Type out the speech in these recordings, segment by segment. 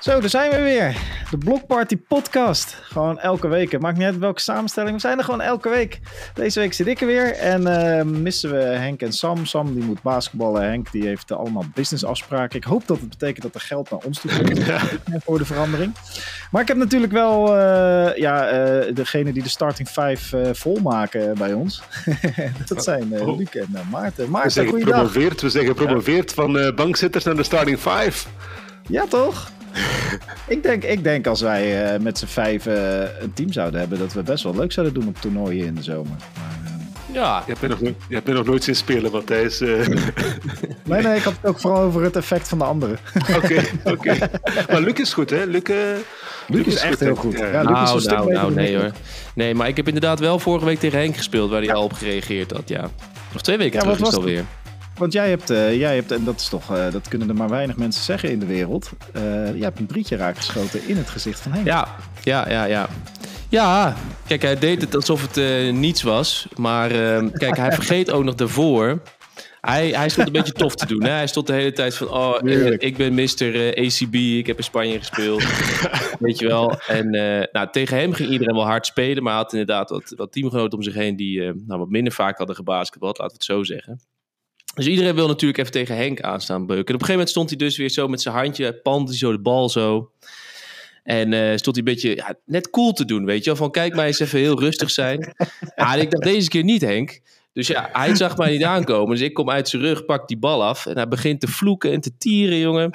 Zo, daar zijn we weer. De Blokparty podcast. Gewoon elke week. Het maakt niet uit welke samenstelling. We zijn er gewoon elke week. Deze week zit ik er weer. En missen we Henk en Sam. Sam die moet basketballen. Henk die heeft allemaal businessafspraken. Ik hoop dat het betekent dat er geld naar ons toe komt. Voor de verandering. Maar ik heb natuurlijk wel degene die de starting 5 volmaken bij ons. Dat zijn Luc en Maarten. Maarten, goeiedag. We zijn gepromoveerd van bankzitters naar de starting 5. Ja, toch? Ik denk als wij met z'n 5 een team zouden hebben, dat we best wel leuk zouden doen op toernooien in de zomer. Maar, ja, je hebt me nog nooit zien spelen, Matthijs. Nee, ik had het ook vooral over het effect van de anderen. Oké. Maar Luc is goed, hè? Luc is echt heel goed. Ja, nee hoor. Nee, maar ik heb inderdaad wel vorige week tegen Henk gespeeld, waar hij al op gereageerd had, ja. Of 2 weken terug is het alweer. Want jij hebt, en dat is toch, dat kunnen er maar weinig mensen zeggen in de wereld. Jij hebt een drietje raakgeschoten in het gezicht van Henk. Ja. Ja, kijk, hij deed het alsof het niets was. Maar kijk, hij vergeet ook nog daarvoor. Hij stond een beetje tof te doen. Hè? Hij stond de hele tijd van, ik ben Mr. ACB, ik heb in Spanje gespeeld. Weet je wel. En tegen hem ging iedereen wel hard spelen. Maar hij had inderdaad wat teamgenoten om zich heen die wat minder vaak hadden gebasketbald, laten we het zo zeggen. Dus iedereen wil natuurlijk even tegen Henk aanstaan beuken. En op een gegeven moment stond hij dus weer zo met zijn handje, pand hij zo de bal zo. En stond hij een beetje net cool te doen, weet je wel. Van kijk mij eens even heel rustig zijn. En ik dacht deze keer niet, Henk. Dus ja, hij zag mij niet aankomen. Dus ik kom uit zijn rug, pak die bal af. En hij begint te vloeken en te tieren, jongen.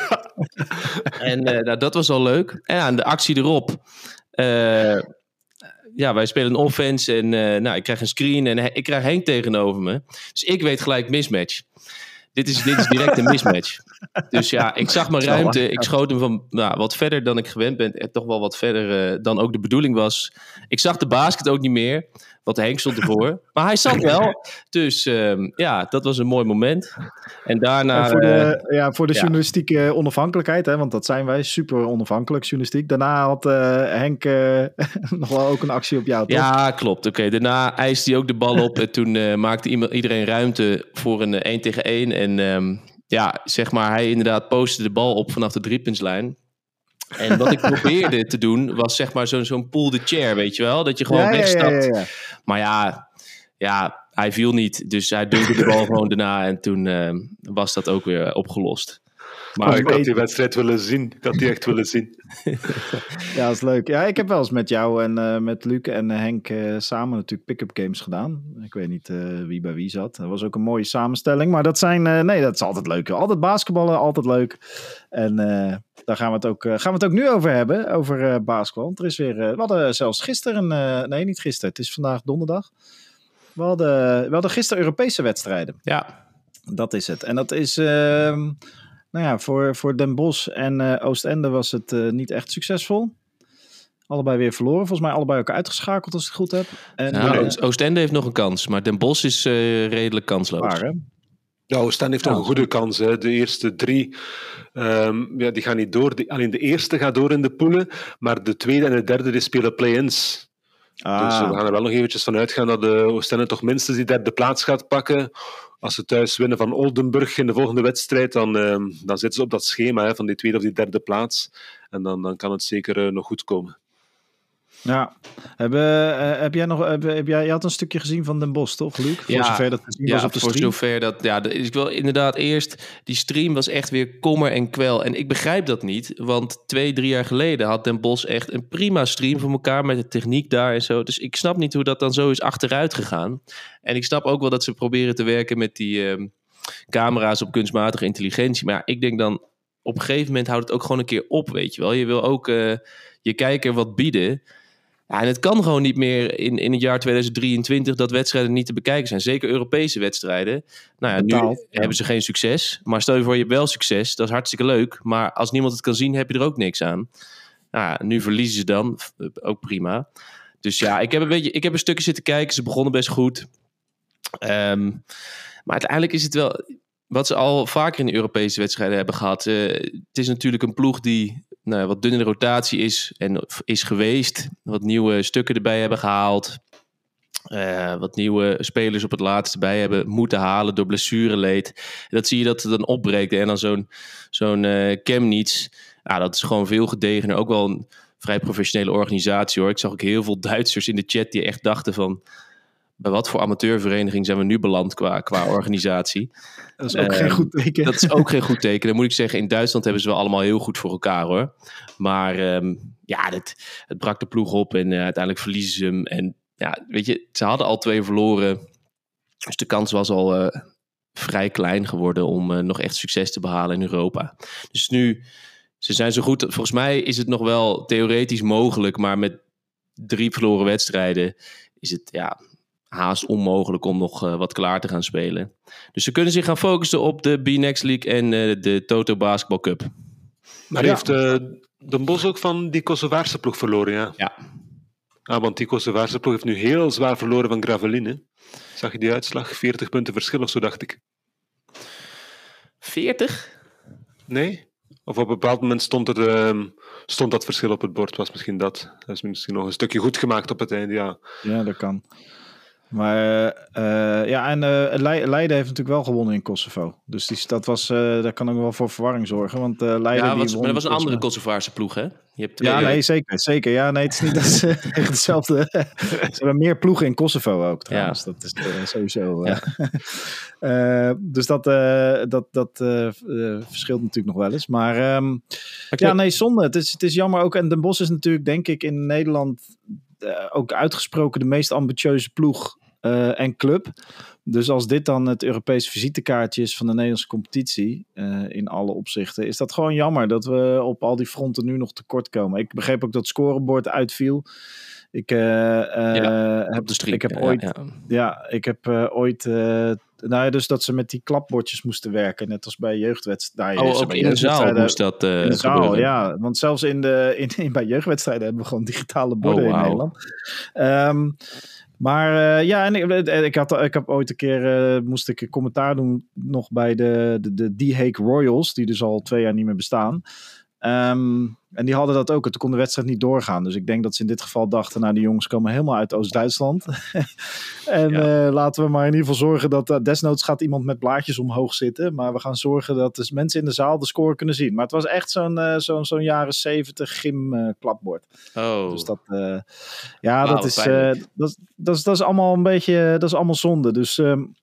En dat was al leuk. En de actie erop. Wij spelen een offense en ik krijg een screen en ik krijg Henk tegenover me. Dus ik weet gelijk mismatch. Dit is direct een mismatch. Dus ja, ik zag mijn ruimte. Ik schoot hem van wat verder dan ik gewend ben. En toch wel wat verder dan ook de bedoeling was. Ik zag de basket ook niet meer. Want Henk stond ervoor. Maar hij zat wel. Dus dat was een mooi moment. En daarna... Voor de journalistieke onafhankelijkheid. Hè, want dat zijn wij. Super onafhankelijk journalistiek. Daarna had Henk nog wel ook een actie op jou, toch? Ja, klopt. Oké. Daarna eiste hij ook de bal op. En toen maakte iedereen ruimte voor een 1 tegen 1. En zeg maar, hij inderdaad postte de bal op vanaf de driepuntslijn. En wat ik probeerde te doen, was zeg maar zo'n pull the chair, weet je wel? Dat je gewoon wegstapt. Ja. Maar hij viel niet. Dus hij dunkte de bal gewoon daarna. En toen was dat ook weer opgelost. Maar ik had die wedstrijd willen zien. Ik had die echt willen zien. Ja, dat is leuk. Ja, ik heb wel eens met jou en met Luc en Henk samen natuurlijk pick-up games gedaan. Ik weet niet wie bij wie zat. Dat was ook een mooie samenstelling. Maar dat is altijd leuk. Altijd basketballen, altijd leuk. En daar gaan we het ook nu over hebben. Over basketbal. Want er is weer... we hadden zelfs gisteren... nee, niet gisteren. Het is vandaag donderdag. We hadden gisteren Europese wedstrijden. Ja. Dat is het. En dat is... voor Den Bosch en Oostende was het niet echt succesvol. Allebei weer verloren. Volgens mij allebei ook uitgeschakeld als ik het goed heb. En, Oostende heeft nog een kans. Maar Den Bosch is redelijk kansloos. Waar, hè? Ja, Oostende heeft nog een goede kans. Hè. De eerste 3 die gaan niet door. Alleen de eerste gaat door in de poelen. Maar de tweede en de derde die spelen play-ins. Dus we gaan er wel nog eventjes van uitgaan dat de Oostende toch minstens die derde plaats gaat pakken. Als ze thuis winnen van Oldenburg in de volgende wedstrijd, dan zitten ze op dat schema van die tweede of die derde plaats. En dan kan het zeker nog goed komen. Ja. Jij had een stukje gezien van Den Bosch, toch, Luc? Voor zover dat gezien was op de stream. Zover dat... Ja, ik wil inderdaad eerst... Die stream was echt weer kommer en kwel. En ik begrijp dat niet, want 2-3 jaar geleden had Den Bosch echt een prima stream voor elkaar met de techniek daar en zo. Dus ik snap niet hoe dat dan zo is achteruit gegaan. En ik snap ook wel dat ze proberen te werken met die camera's op kunstmatige intelligentie. Maar ik denk dan, op een gegeven moment houdt het ook gewoon een keer op, weet je wel. Je wil ook je kijker wat bieden. Ja, en het kan gewoon niet meer in het jaar 2023 dat wedstrijden niet te bekijken zijn. Zeker Europese wedstrijden. Nou ja, nu hebben ze geen succes. Maar stel je voor, je hebt wel succes. Dat is hartstikke leuk. Maar als niemand het kan zien, heb je er ook niks aan. Nou ja, nu verliezen ze dan. Ook prima. Dus ja, ik heb een stukje zitten kijken. Ze begonnen best goed. Maar uiteindelijk is het wel... Wat ze al vaker in de Europese wedstrijden hebben gehad. Het is natuurlijk een ploeg die wat dun in de rotatie is en is geweest. Wat nieuwe stukken erbij hebben gehaald. Wat nieuwe spelers op het laatste bij hebben moeten halen door blessureleed. En dat zie je dat het dan opbreekt. En dan zo'n Chemnitz dat is gewoon veel gedegener. Ook wel een vrij professionele organisatie, hoor. Ik zag ook heel veel Duitsers in de chat die echt dachten van, bij wat voor amateurvereniging zijn we nu beland qua organisatie? Dat is ook geen goed teken. Dat is ook geen goed teken. Dan moet ik zeggen, in Duitsland hebben ze wel allemaal heel goed voor elkaar, hoor. Maar het brak de ploeg op en uiteindelijk verliezen ze hem. En ja, weet je, ze hadden al 2 verloren. Dus de kans was al vrij klein geworden om nog echt succes te behalen in Europa. Dus nu, ze zijn zo goed. Volgens mij is het nog wel theoretisch mogelijk, maar met 3 verloren wedstrijden is het haast onmogelijk om nog wat klaar te gaan spelen. Dus ze kunnen zich gaan focussen op de B-Next League en de Toto Basketball Cup. Maar heeft Den Bosch ook van die Kosovaarse ploeg verloren, ja? Ja. Want die Kosovaarse ploeg heeft nu heel zwaar verloren van Gravelines. Zag je die uitslag? 40 punten verschil of zo, dacht ik. 40? Nee? Of op een bepaald moment stond dat verschil op het bord, was misschien dat. Dat is misschien nog een stukje goed gemaakt op het einde, ja. Ja, dat kan. Maar Leiden heeft natuurlijk wel gewonnen in Kosovo. Dus dat kan ook wel voor verwarring zorgen. Want Leiden maar dat was een andere Kosovaarse ploeg, hè? Je hebt nee, zeker. Ja, nee, het is niet dat ze echt hetzelfde. Ze hebben meer ploegen in Kosovo ook, trouwens. Ja. Dat is sowieso. Ja. Dus dat verschilt natuurlijk nog wel eens. Maar zonde. Het is jammer ook. En Den Bosch is natuurlijk, denk ik, in Nederland ook uitgesproken de meest ambitieuze ploeg en club. Dus als dit dan het Europese visitekaartje is van de Nederlandse competitie, in alle opzichten, is dat gewoon jammer dat we op al die fronten nu nog tekort komen. Ik begreep ook dat het scorebord uitviel. Ik heb ooit dus dat ze met die klapbordjes moesten werken, net als bij jeugdwedstrijden. Ook in de zaal moest dat in de zaal, gebeuren. Ja. Want zelfs bij jeugdwedstrijden hebben we gewoon digitale borden in Nederland. Maar ik heb ooit een keer moest ik een commentaar doen nog bij de The Hague Royals, die dus al 2 jaar niet meer bestaan. En die hadden dat ook. En toen kon de wedstrijd niet doorgaan. Dus ik denk dat ze in dit geval dachten, nou, die jongens komen helemaal uit Oost-Duitsland. En laten we maar in ieder geval zorgen dat desnoods gaat iemand met blaadjes omhoog zitten. Maar we gaan zorgen dat dus mensen in de zaal de score kunnen zien. Maar het was echt zo'n jaren 70 gym klapbord. Oh. Dus dat is allemaal een beetje, dat is allemaal zonde. Dus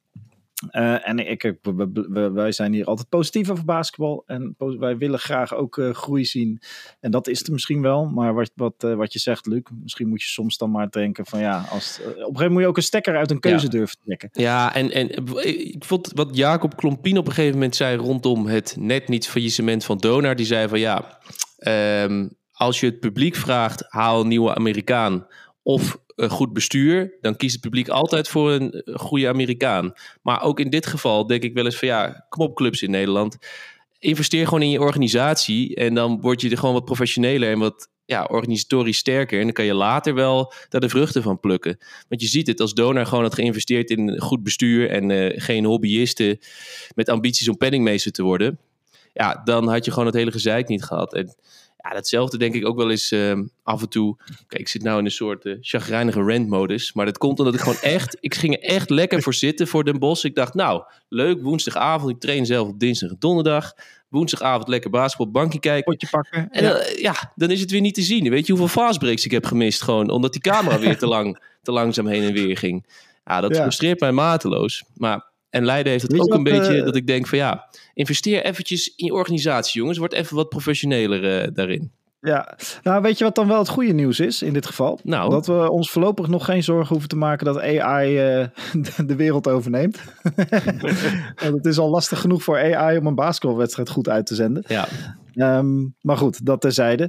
wij zijn hier altijd positief over basketbal. En wij willen graag ook groei zien. En dat is er misschien wel. Maar wat je zegt, Luc, misschien moet je soms dan maar denken van op een gegeven moment moet je ook een stekker uit een keuze durven trekken. Ja, en ik vond wat Jacob Klompien op een gegeven moment zei rondom het net niet faillissement van Donar. Die zei van als je het publiek vraagt, haal een nieuwe Amerikaan of een goed bestuur, dan kiest het publiek altijd voor een goede Amerikaan. Maar ook in dit geval denk ik wel eens van kom op clubs in Nederland. Investeer gewoon in je organisatie en dan word je er gewoon wat professioneler en wat organisatorisch sterker. En dan kan je later wel daar de vruchten van plukken. Want je ziet het, als Donar gewoon had geïnvesteerd in een goed bestuur en geen hobbyisten met ambities om penningmeester te worden, dan had je gewoon het hele gezeik niet gehad. En datzelfde denk ik ook wel eens af en toe. Kijk, ik zit nou in een soort chagrijnige rant-modus. Maar dat komt omdat ik gewoon ik ging er echt lekker voor zitten voor Den Bosch. Ik dacht, nou, leuk, woensdagavond. Ik train zelf op dinsdag en donderdag. Woensdagavond lekker basketbal, bankje kijken. Potje pakken. En dan is het weer niet te zien. Weet je hoeveel fastbreaks ik heb gemist? Gewoon omdat die camera weer te langzaam heen en weer ging. Dat frustreert mij mateloos. En Leiden heeft het ook een beetje dat ik denk van investeer eventjes in je organisatie, jongens. Word even wat professioneler daarin. Ja, nou weet je wat dan wel het goede nieuws is in dit geval? Nou. Dat we ons voorlopig nog geen zorgen hoeven te maken dat AI de wereld overneemt. Want het is al lastig genoeg voor AI om een basketbalwedstrijd goed uit te zenden. Ja. Maar goed, dat terzijde.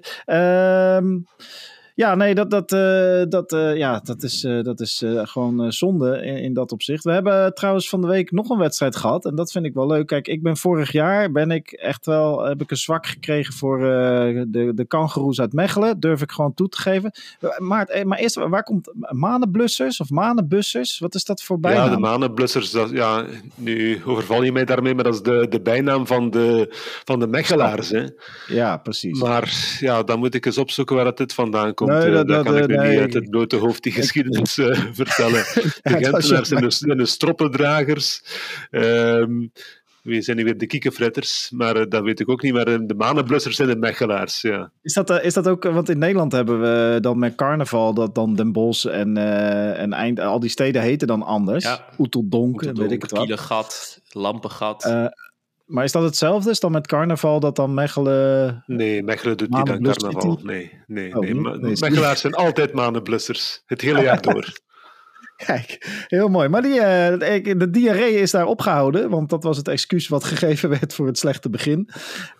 Dat is gewoon zonde in dat opzicht. We hebben trouwens van de week nog een wedstrijd gehad. En dat vind ik wel leuk. Kijk, vorig jaar heb ik een zwak gekregen voor de kangoeroes uit Mechelen. Durf ik gewoon toe te geven. Maar eerst, waar komt Manenblussers of Manenbussers? Wat is dat voor bijnaam? Ja, de Manenblussers. Nu overval je mij daarmee, maar dat is de bijnaam van de Mechelaars. Hè? Ja, precies. Maar dan moet ik eens opzoeken waar dit vandaan komt. Dat kan ik nu niet uit het blote hoofd die geschiedenis vertellen. De Gentenaars en de stroppendragers. Wie zijn nu weer de kiekenfretters? Maar dat weet ik ook niet. Maar de manenblussers zijn de Mechelaars, ja. Is dat ook... Want in Nederland hebben we dan met carnaval... dat dan Den Bosch en al die steden heten dan anders. Ja. Oeteldonk, weet ik het wat. Kielengat, Lampengat. Maar is dat hetzelfde? Is dan met carnaval dat dan Mechelen... Nee, Mechelen doet niet aan carnaval. Nee. Mechelaars zijn altijd manenblussers. Het hele jaar door. Kijk, heel mooi. Maar de diarree is daar opgehouden, want dat was het excuus wat gegeven werd voor het slechte begin.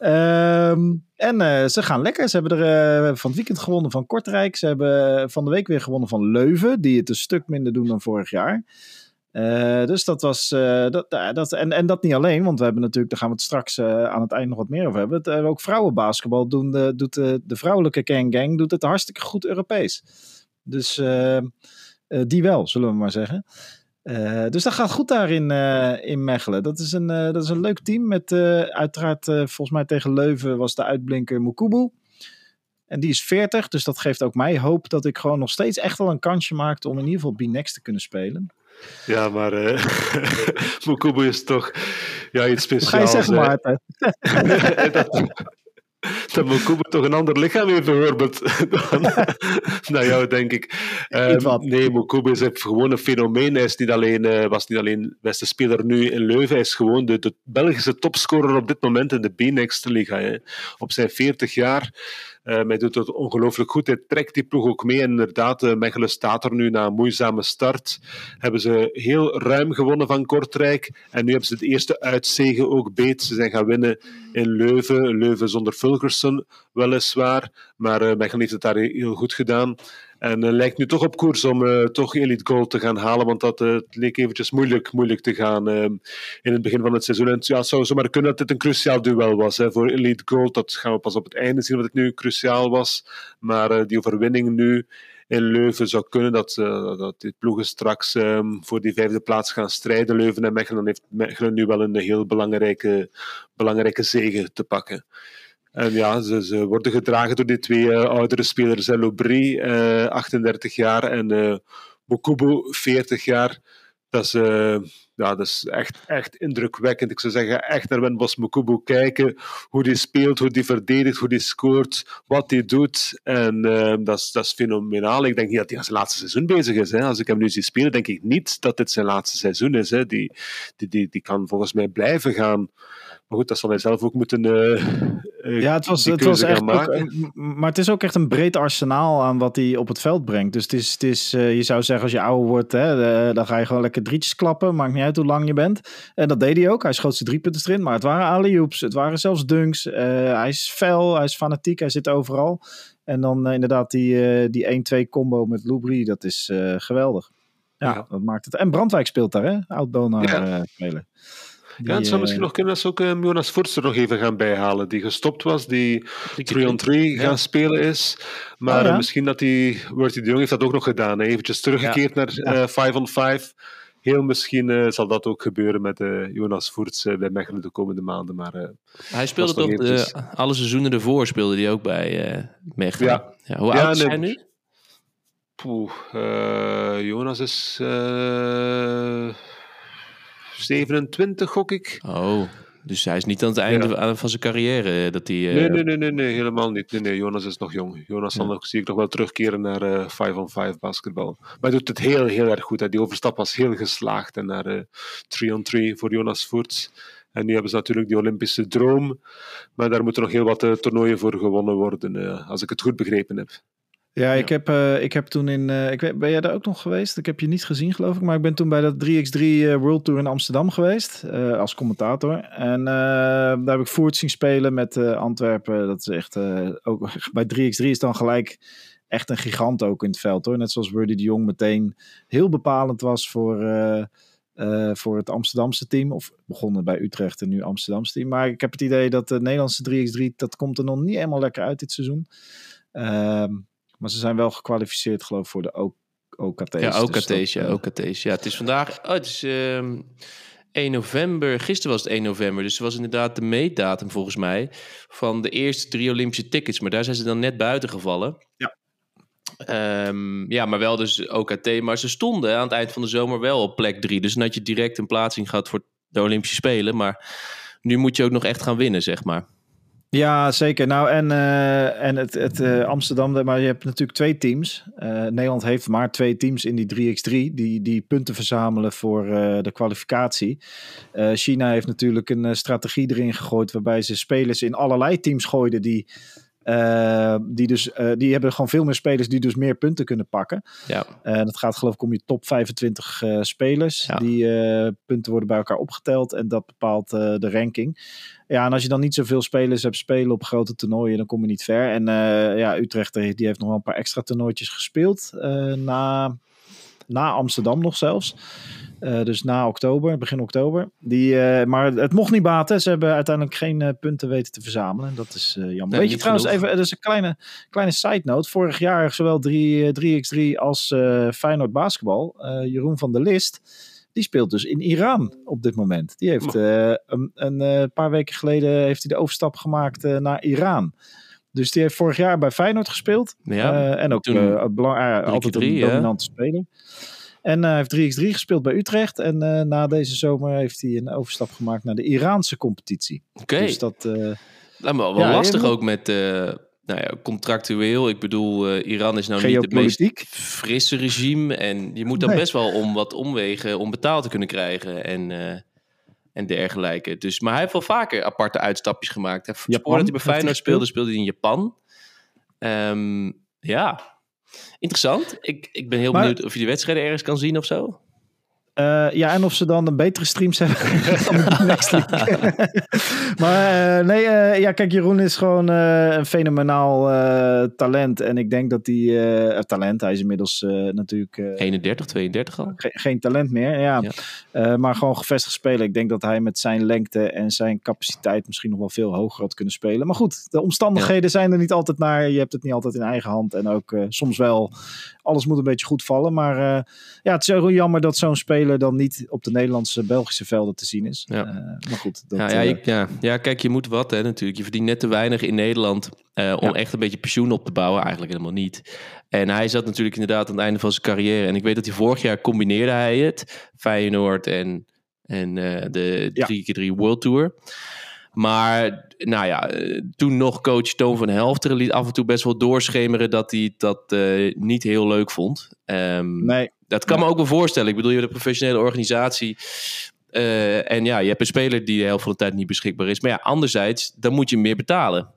Ze gaan lekker. Ze hebben er van het weekend gewonnen van Kortrijk. Ze hebben van de week weer gewonnen van Leuven, die het een stuk minder doen dan vorig jaar. Dus dat was... En dat niet alleen, want we hebben natuurlijk... Daar gaan we het straks aan het eind nog wat meer over hebben. Ook vrouwenbasketbal doet de vrouwelijke Gang doet het hartstikke goed Europees. Dus... die wel, zullen we maar zeggen. Dus dat gaat goed daar in Mechelen. Dat is een leuk team met uiteraard volgens mij tegen Leuven was de uitblinker Mukubu. En die is 40, dus dat geeft ook mij hoop dat ik gewoon nog steeds echt wel een kansje maakte om in ieder geval B-Next te kunnen spelen. Ja, maar Mukubu is toch iets speciaals. Ga je zeggen, Maarten? Dat Mukubu toch een ander lichaam heeft bijvoorbeeld dan jou, denk ik. Nee, Mukubu is gewoon een fenomeen. Hij is was niet alleen beste speler nu in Leuven, hij is gewoon de Belgische topscorer op dit moment in de B-Next Liga. Hè. Op zijn 40 jaar. Hij doet het ongelooflijk goed. Hij trekt die ploeg ook mee. En inderdaad, Mechelen staat er nu na een moeizame start. Hebben ze heel ruim gewonnen van Kortrijk. En nu hebben ze de eerste uitzege ook beet. Ze zijn gaan winnen in Leuven. Leuven zonder Fulkerson, weliswaar. Maar Mechelen heeft het daar heel goed gedaan. En lijkt nu toch op koers om toch Elite Gold te gaan halen, want het leek eventjes moeilijk te gaan in het begin van het seizoen. En het zou zomaar kunnen dat dit een cruciaal duel was voor Elite Gold. Dat gaan we pas op het einde zien, wat het nu cruciaal was. Maar die overwinning nu in Leuven zou kunnen dat die ploegen straks voor die 5e plaats gaan strijden. Leuven en Mechelen. Dan heeft Mechelen nu wel een heel belangrijke zege te pakken. En ja, ze worden gedragen door die twee oudere spelers. Lobry, 38 jaar, en Mukubu, 40 jaar. Dat is echt indrukwekkend. Ik zou zeggen, echt naar Wendbos Mukubu kijken. Hoe die speelt, hoe die verdedigt, hoe die scoort, wat die doet. En dat is fenomenaal. Ik denk niet dat hij aan zijn laatste seizoen bezig is. Hè. Als ik hem nu zie spelen, denk ik niet dat dit zijn laatste seizoen is. Hè. Die kan volgens mij blijven gaan. Maar goed, dat zal hij zelf ook moeten het was echt maar het is ook echt een breed arsenaal aan wat hij op het veld brengt. Dus het is je zou zeggen, als je ouder wordt, dan ga je gewoon lekker drietjes klappen. Maakt niet uit hoe lang je bent. En dat deed hij ook. Hij schoot zijn 3-punters erin. Maar het waren alley-oops. Het waren zelfs dunks. Hij is fel. Hij is fanatiek. Hij zit overal. En dan inderdaad die 1-2 combo met Lubry. Dat is geweldig. Ja, dat maakt het. En Brandwijk speelt daar, hè? Oud-Bonaar speler. Het zou misschien nog kunnen dat ze ook Jonas Voorts er nog even gaan bijhalen, die gestopt was, die 3-on-3 gaan spelen is. Maar misschien dat Worthy de Jong heeft dat ook nog gedaan. Eventjes teruggekeerd naar 5-on-5. Heel misschien zal dat ook gebeuren met Jonas Voorts bij Mechelen de komende maanden. Maar, hij speelde toch alle seizoenen ervoor, speelde hij ook bij Mechelen. Ja. Hoe oud is hij nu? Jonas is... 27, gok ik. Oh, dus hij is niet aan het einde van zijn carrière dat hij... Nee, helemaal niet. Nee, Jonas is nog jong. Jonas zie ik nog wel terugkeren naar 5-on-5 basketbal. Maar hij doet het heel, heel erg goed. Hè. Die overstap was heel geslaagd. En naar 3-on-3 voor Jonas Voorts. En nu hebben ze natuurlijk die Olympische droom. Maar daar moeten nog heel wat toernooien voor gewonnen worden, als ik het goed begrepen heb. Ja, ik heb toen ben jij daar ook nog geweest? Ik heb je niet gezien, geloof ik. Maar ik ben toen bij dat 3x3 World Tour in Amsterdam geweest. Als commentator. En daar heb ik Voert zien spelen met Antwerpen. Dat is echt... ook bij 3x3 is dan gelijk echt een gigant ook in het veld, hoor. Net zoals Worthy de Jong meteen heel bepalend was voor het Amsterdamse team. Of begonnen bij Utrecht en nu Amsterdamse team. Maar ik heb het idee dat de Nederlandse 3x3... dat komt er nog niet helemaal lekker uit dit seizoen. Maar ze zijn wel gekwalificeerd, geloof ik, voor de OKT's. Ja, OKT's. Ja, het is vandaag... het is 1 november. Gisteren was het 1 november. Dus het was inderdaad de meetdatum, volgens mij, van de eerste 3 Olympische tickets. Maar daar zijn ze dan net buiten gevallen. Ja. Maar wel dus OKT. Maar ze stonden aan het eind van de zomer wel op plek 3. Dus dan had je direct een plaatsing gehad voor de Olympische Spelen. Maar nu moet je ook nog echt gaan winnen, zeg maar. Ja, zeker. Nou, en het Amsterdam, maar je hebt natuurlijk 2 teams. Nederland heeft maar 2 teams in die 3x3 die punten verzamelen voor de kwalificatie. China heeft natuurlijk een strategie erin gegooid waarbij ze spelers in allerlei teams gooiden die hebben gewoon veel meer spelers die dus meer punten kunnen pakken. Ja. Dat gaat geloof ik om je top 25 spelers. Ja. Die punten worden bij elkaar opgeteld en dat bepaalt de ranking. Ja, en als je dan niet zoveel spelers hebt spelen op grote toernooien, dan kom je niet ver. En Utrecht die heeft nog wel een paar extra toernooitjes gespeeld. Na Amsterdam nog zelfs. Dus na oktober, begin oktober. Maar het mocht niet baten. Ze hebben uiteindelijk geen punten weten te verzamelen. Dat is jammer. Nee, weet je trouwens even, dat is een kleine side note. Vorig jaar zowel 3x3 als Feyenoord basketbal. Jeroen van der List, die speelt dus in Iran op dit moment. Die heeft een paar weken geleden heeft hij de overstap gemaakt naar Iran. Dus die heeft vorig jaar bij Feyenoord gespeeld. Ja, en ook altijd een dominante speler. En hij heeft 3x3 gespeeld bij Utrecht. En na deze zomer heeft hij een overstap gemaakt naar de Iraanse competitie. Oké. Dus dat... wel lastig ook met... contractueel. Ik bedoel, Iran is nou niet het meest frisse regime. En je moet dan best wel om wat omwegen om betaald te kunnen krijgen. En dergelijke. Dus, maar hij heeft wel vaker aparte uitstapjes gemaakt. Voordat hij bij Feyenoord speelde hij in Japan. Ja, interessant. Ik ben heel benieuwd of je die wedstrijden ergens kan zien of zo. En of ze dan een betere streams hebben dan de Next League. Maar kijk, Jeroen is gewoon een fenomenaal talent. En ik denk dat hij is inmiddels natuurlijk... 31, 32 al? Geen talent meer, ja. Maar gewoon gevestigd speler. Ik denk dat hij met zijn lengte en zijn capaciteit misschien nog wel veel hoger had kunnen spelen. Maar goed, de omstandigheden zijn er niet altijd naar. Je hebt het niet altijd in eigen hand. En ook soms wel, alles moet een beetje goed vallen. Maar het is heel jammer dat zo'n speler dan niet op de Nederlandse, Belgische velden te zien is. Ja. Maar goed. Kijk, je moet wat natuurlijk. Je verdient net te weinig in Nederland om echt een beetje pensioen op te bouwen. Eigenlijk helemaal niet. En hij zat natuurlijk inderdaad aan het einde van zijn carrière. En ik weet dat hij vorig jaar combineerde hij het. Feyenoord en de 3x3 World Tour. Maar toen nog coach Toon van Helfteren liet af en toe best wel doorschemeren dat hij dat niet heel leuk vond. Nee. Dat kan me ook wel voorstellen. Ik bedoel, je hebt een professionele organisatie. En je hebt een speler die de helft van de tijd niet beschikbaar is. Maar ja, anderzijds, dan moet je meer betalen.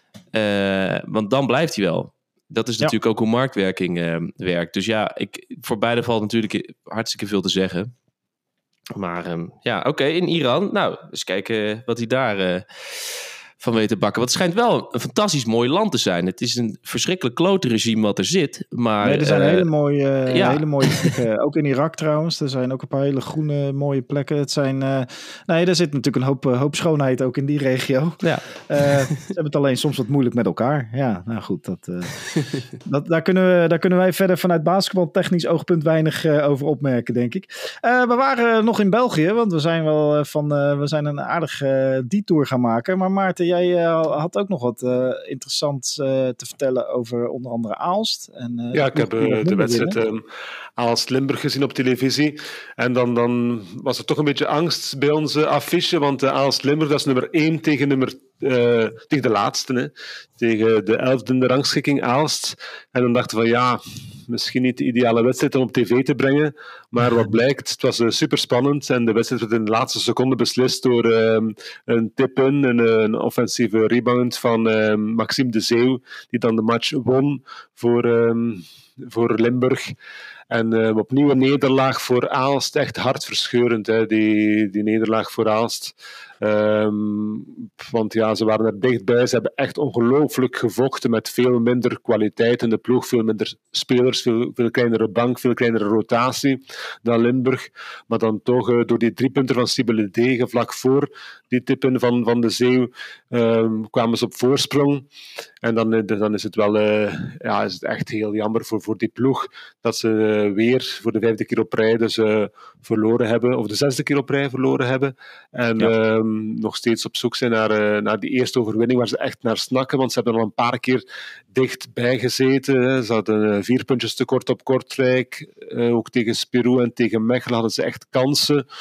Want dan blijft hij wel. Dat is natuurlijk ook hoe marktwerking werkt. Dus voor beide valt natuurlijk hartstikke veel te zeggen. Maar in Iran. Nou, eens kijken wat hij daar van weet te bakken. Want het schijnt wel een fantastisch mooi land te zijn. Het is een verschrikkelijk klote regime wat er zit. Maar er zijn hele mooie plekken. Ook in Irak trouwens. Er zijn ook een paar hele groene mooie plekken. Het zijn, er zit natuurlijk een hoop schoonheid ook in die regio. Ja. Ze hebben het alleen soms wat moeilijk met elkaar. Ja, nou goed. Daar kunnen wij verder vanuit basketbaltechnisch oogpunt weinig over opmerken, denk ik. We waren nog in België, want we zijn wel we zijn een aardig detour gaan maken. Maar Maarten, jij had ook nog wat interessants te vertellen over onder andere Aalst. Ik heb de wedstrijd Aalst-Limburg gezien op televisie. En dan was er toch een beetje angst bij onze affiche, want Aalst-Limburg, dat is nummer 1 tegen tegen de laatste. Hè. Tegen de 11e in de rangschikking Aalst. En dan dachten we van misschien niet de ideale wedstrijd om op tv te brengen. Maar wat blijkt, het was super spannend. En de wedstrijd werd in de laatste seconde beslist door een tip-in, een offensieve rebound van Maxime de Zeeuw, die dan de match won voor Limburg. En opnieuw een nederlaag voor Aalst. Echt hartverscheurend, hè, die nederlaag voor Aalst. Want ze waren er dichtbij. Ze hebben echt ongelooflijk gevochten met veel minder kwaliteit in de ploeg. Veel minder spelers, veel kleinere bank, veel kleinere rotatie dan Limburg. Maar dan toch door die 3-punter van Sibele Degen vlak voor die tippen van de Zeeuw kwamen ze op voorsprong. En dan is het wel is het echt heel jammer voor die ploeg dat ze weer voor de 5e keer op rij verloren hebben, of de 6e keer op rij verloren hebben. En nog steeds op zoek zijn naar die eerste overwinning waar ze echt naar snakken, want ze hebben al een paar keer dichtbij gezeten. Hè. Ze hadden 4 puntjes tekort op Kortrijk. Ook tegen Spirou en tegen Mechelen hadden ze echt kansen.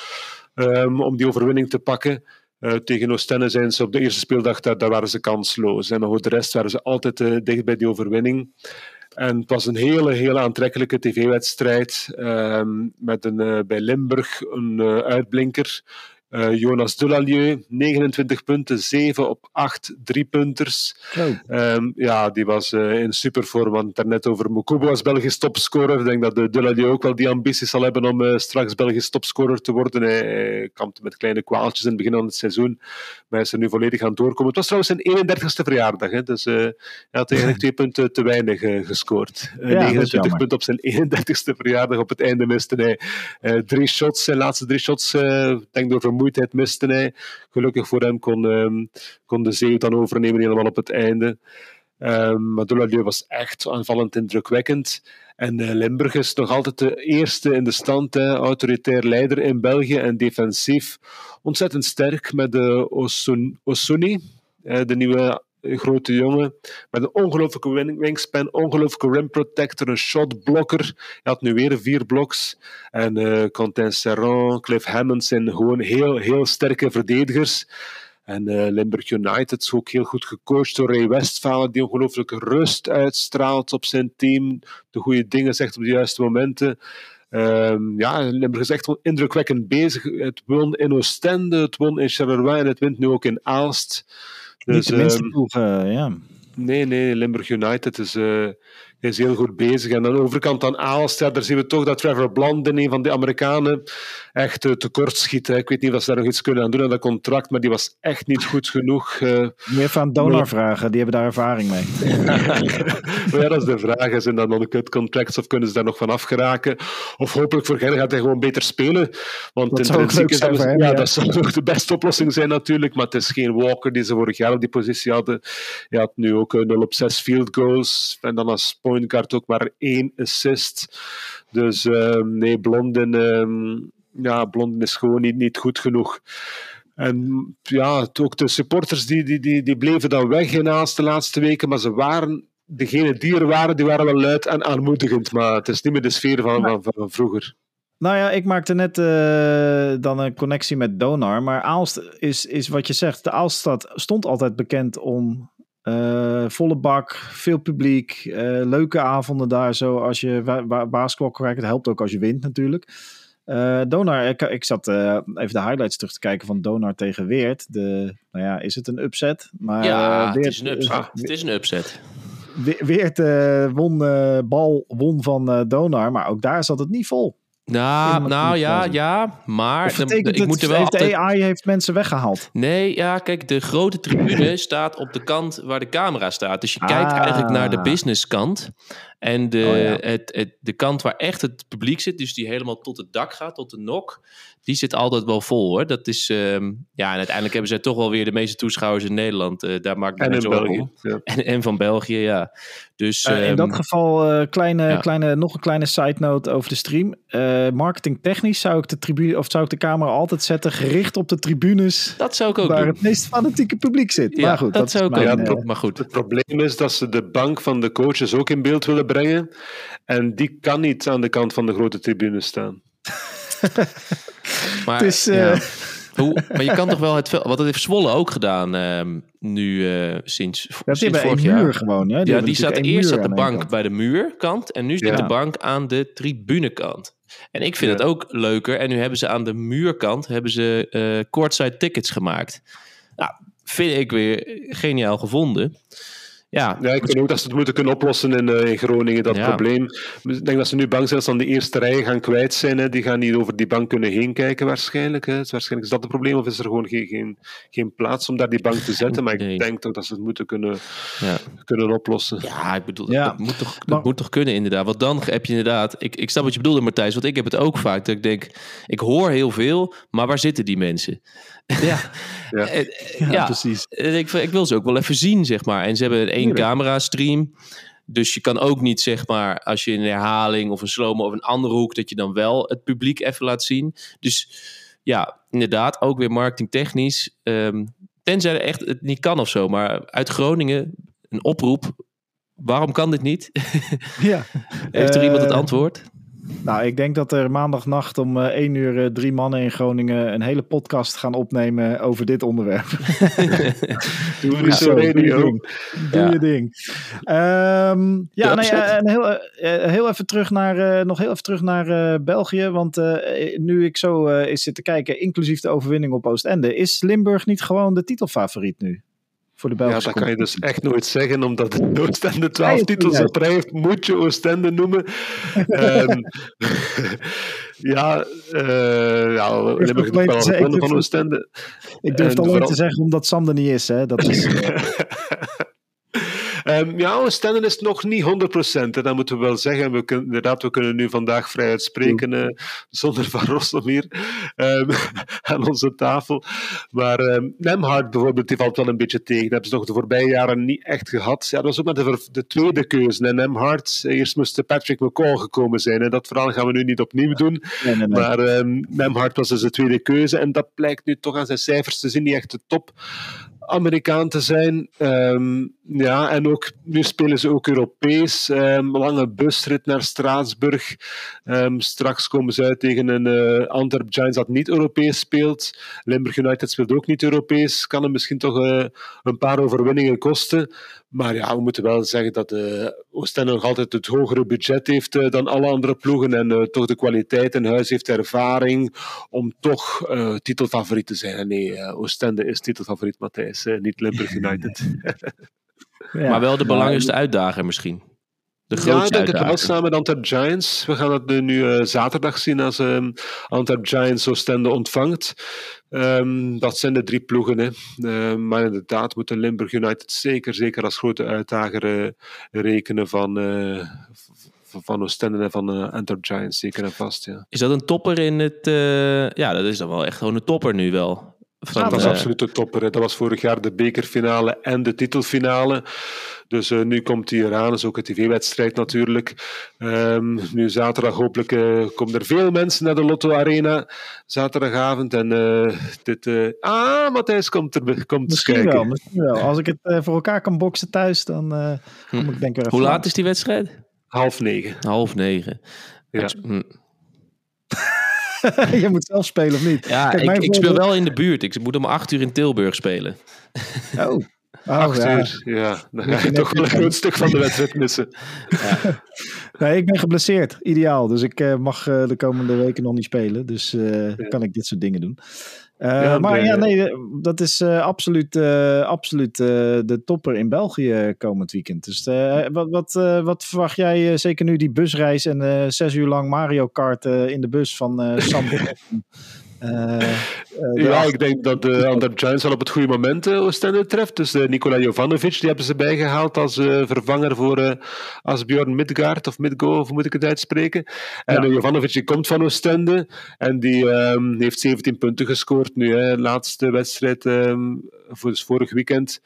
om die overwinning te pakken. Tegen Oostende zijn ze op de eerste speeldag, daar waren ze kansloos. Maar voor de rest waren ze altijd dicht bij die overwinning. En het was een hele aantrekkelijke tv-wedstrijd. Met bij Limburg een uitblinker. Jonas Delalieu, 29 punten, 7 op 8 3-punters. Die was in supervorm. Want daarnet over Mukubo als Belgisch topscorer. Ik denk dat Delalieu ook wel die ambities zal hebben om straks Belgisch topscorer te worden. Hij kampte met kleine kwaaltjes in het begin van het seizoen. Maar hij is er nu volledig aan doorkomen. Het was trouwens zijn 31ste verjaardag. Hè? Dus hij had eigenlijk 2 punten te weinig gescoord. 29 punten op zijn 31ste verjaardag. Op het einde miste hij 3 shots. Zijn laatste 3 shots, denk door vermoeidheid miste hij. Gelukkig voor hem kon de Zeeuw dan overnemen helemaal op het einde. Maar Delalieu was echt aanvallend indrukwekkend. En Limburg is nog altijd de eerste in de stand, autoritair leider in België en defensief ontzettend sterk met Osuni, de nieuwe grote jongen, met een ongelooflijke wingspan, ongelooflijke rim protector, een shotblokker. Hij had nu weer 4 bloks. En Quentin Serran, Cliff Hammond zijn gewoon heel sterke verdedigers. En Limburg United is ook heel goed gecoacht door Ray Westphalen, die ongelooflijke rust uitstraalt op zijn team, de goede dingen zegt op de juiste momenten. Limburg is echt indrukwekkend bezig. Het won in Oostende, het won in Charleroi en het wint nu ook in Aalst. Dus, niet de minste ploegen, ja. Nee, Limburg United is heel goed bezig. En aan de overkant aan Aalst, daar zien we toch dat Trevor Blondin, een van de Amerikanen, echt tekort schiet. Hè. Ik weet niet of ze daar nog iets kunnen aan doen aan dat contract, maar die was echt niet goed genoeg. Moet even aan Donar vragen, die hebben daar ervaring mee. Maar ja, dat is de vraag. Zijn dat non-cut contracts of kunnen ze daar nog van afgeraken? Of hopelijk voor Gerrit gaat hij gewoon beter spelen. Want dat zou ook leuk zijn voor hem, dat zou ook de beste oplossing zijn natuurlijk, maar het is geen Walker die ze vorig jaar op die positie hadden. Hij had nu ook 0 op 6 field goals en dan als point guard ook maar 1 assist. Dus Blondin is gewoon niet goed genoeg. En ja, ook de supporters die bleven dan weg in Aalst de laatste weken, maar ze waren, degenen die er waren, die waren wel luid en aanmoedigend, maar het is niet meer de sfeer van vroeger. Nou ja, ik maakte net dan een connectie met Donar, maar Aalst is wat je zegt. De Aalststad stond altijd bekend om volle bak, veel publiek, leuke avonden daar zo als je basketbal kijkt. Het helpt ook als je wint natuurlijk. Donar, ik zat even de highlights terug te kijken van Donar tegen Weert. Is het een upset? Maar, ja, Weert, het is een upset. Weert won van Donar, maar ook daar zat het niet vol. Maar de AI heeft mensen weggehaald. Nee, ja, kijk, de grote tribune staat op de kant waar de camera staat. Dus je kijkt eigenlijk naar de businesskant. En de kant waar echt het publiek zit, dus die helemaal tot het dak gaat, tot de nok, die zit altijd wel vol, hoor. Dat is, en uiteindelijk hebben ze toch wel weer de meeste toeschouwers in Nederland. Daar maakt en in België. Ja. En van België, ja. Dus, in dat geval, nog een kleine side note over de stream. Marketingtechnisch zou ik de camera altijd zetten, gericht op de tribunes. Dat zou ik ook waar doen. Het meest fanatieke publiek zit. Ja, maar goed, dat zou ik ook. Maar goed. Het probleem is dat ze de bank van de coaches ook in beeld willen brengen. En die kan niet aan de kant van de grote tribune staan. Maar, maar je kan toch wel het veld... Wat heeft Zwolle ook gedaan sinds vorig jaar. Muur gewoon. Hè? Eerst zat de bank bij de muurkant. En nu zit de bank aan de tribunekant. En ik vind het ook leuker. En nu hebben ze aan de muurkant courtside tickets gemaakt. Nou, vind ik weer geniaal gevonden. Ja, ik denk ook dat ze het moeten kunnen oplossen in Groningen, dat probleem. Ik denk dat ze nu bang zijn dat ze aan de eerste rij gaan kwijt zijn. Hè. Die gaan niet over die bank kunnen heen kijken waarschijnlijk. Hè. Dus waarschijnlijk is dat het probleem, of is er gewoon geen plaats om daar die bank te zetten. Maar ik denk toch dat ze het moeten kunnen oplossen. Ja, ik bedoel, dat moet toch kunnen inderdaad. Want dan heb je inderdaad... Ik snap wat je bedoelde, Matthijs, want ik heb het ook vaak. Dat ik denk, ik hoor heel veel, maar waar zitten die mensen? Ja, precies. Ik wil ze ook wel even zien, zeg maar. En ze hebben 1 camera-stream. Dus je kan ook niet, zeg maar, als je een herhaling of een slow-mo of een andere hoek, dat je dan wel het publiek even laat zien. Dus ja, inderdaad, ook weer marketingtechnisch. Tenzij echt het niet kan of zo. Maar uit Groningen, een oproep. Waarom kan dit niet? Ja. Heeft er iemand het antwoord? Nou, ik denk dat er maandagnacht om 1 uur 3 mannen in Groningen een hele podcast gaan opnemen over dit onderwerp. Doe je ding. Heel even terug naar België. Want nu ik zo is zitten kijken, inclusief de overwinning op Oostende, is Limburg niet gewoon de titelfavoriet nu? Voor de Belgische dat kan je dus echt nooit zeggen, omdat Oostende 12 titels op rij heeft, moet je Oostende noemen. Limburg heeft wel gewonnen van Oostende. Ik durf het alleen te zeggen omdat Sam er niet is. Hè? Dat is Oostende is nog niet 100%. Dat moeten we wel zeggen. We kunnen nu vandaag vrij uitspreken zonder Van Rossum hier aan onze tafel. Maar Nemhard bijvoorbeeld, die valt wel een beetje tegen. Dat hebben ze nog de voorbije jaren niet echt gehad. Ja, dat was ook maar de tweede keuze. Nemhard, eerst moest Patrick McCaw gekomen zijn. En dat verhaal gaan we nu niet opnieuw doen. Nee. Maar Nemhard was dus de tweede keuze. En dat blijkt nu toch aan zijn cijfers te zien niet echt de top Amerikaan te zijn. En ook, nu spelen ze ook Europees. Lange busrit naar Straatsburg. Straks komen ze uit tegen een Antwerp Giants dat niet Europees speelt. Limburg United speelt ook niet Europees. Kan hem misschien toch een paar overwinningen kosten. Maar ja, we moeten wel zeggen dat Oostende nog altijd het hogere budget heeft dan alle andere ploegen en toch de kwaliteit in huis heeft, ervaring om toch titelfavoriet te zijn. En nee, Oostende is titelfavoriet, Matthijs, niet Limburg United. Ja, maar wel de belangrijkste uitdager misschien. De grootste ik denk het wel samen met Antwerp Giants. We gaan het nu zaterdag zien als Antwerp Giants Oostende ontvangt. Dat zijn de 3 ploegen. Hè. Maar inderdaad moeten Limburg United zeker als grote uitdager rekenen van Oostende en van Antwerp Giants. Zeker en vast, ja. Is dat een topper in het... dat is dan wel echt gewoon een topper nu wel. Dat was absoluut de topper. Hè. Dat was vorig jaar de bekerfinale en de titelfinale. Dus nu komt hij eraan. Dat is ook een tv-wedstrijd natuurlijk. Nu zaterdag hopelijk komen er veel mensen naar de Lotto Arena. Zaterdagavond. En Matthijs komt misschien kijken. Misschien wel. Als ik het voor elkaar kan boksen thuis, dan kom ik denk ik weer. Hoe laat is die wedstrijd? 8:30. 8:30. Ja. Je moet zelf spelen of niet? Ja, kijk, ik speel wel in de buurt. Ik moet om 8 uur in Tilburg spelen. 8 uur, ja. Dan ga je toch wel een groot stuk van de wedstrijd missen. Ja. Nee, ik ben geblesseerd. Ideaal. Dus ik mag de komende weken nog niet spelen. Dus kan ik dit soort dingen doen. Dat is absoluut de topper in België komend weekend. Dus wat verwacht jij, zeker nu die busreis en 6 uur lang Mario Kart in de bus van Sam? Ik denk dat de Antwerp Giants al op het goede moment Oostende treft. Dus Nikola Jovanovic, die hebben ze bijgehaald als vervanger voor Asbjorn Midgaard, of Midgo, of moet ik het uitspreken. En Jovanovic die komt van Oostende en die heeft 17 punten gescoord nu. Laatste wedstrijd, dus vorig weekend,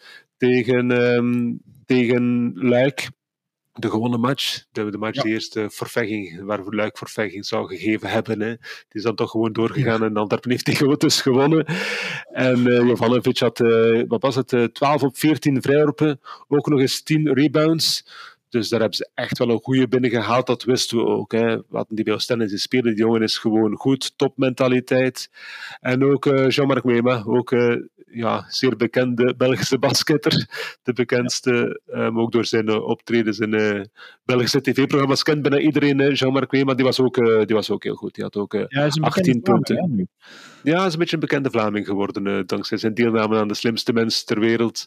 tegen Luik. De gewonnen match, de match die eerst waarvoor Luik forfait zou gegeven hebben. Hè. Die is dan toch gewoon doorgegaan en Antwerpen heeft die dus gewonnen. En Jovanovic had, 12 op 14 vrijworpen, ook nog eens 10 rebounds. Dus daar hebben ze echt wel een goede binnengehaald, dat wisten we ook. Hè. We hadden die bij Oostende zien spelen, die jongen is gewoon goed, topmentaliteit. En ook Jean-Marc Wema, ook zeer bekende Belgische basketter. De bekendste, ook door zijn optredens in Belgische tv-programma's kent bijna iedereen. Jean-Marc Wema, die was ook heel goed. Die had ook 18 punten. Ja, hij is een beetje een bekende Vlaming geworden, dankzij zijn deelname aan de slimste mensen ter wereld.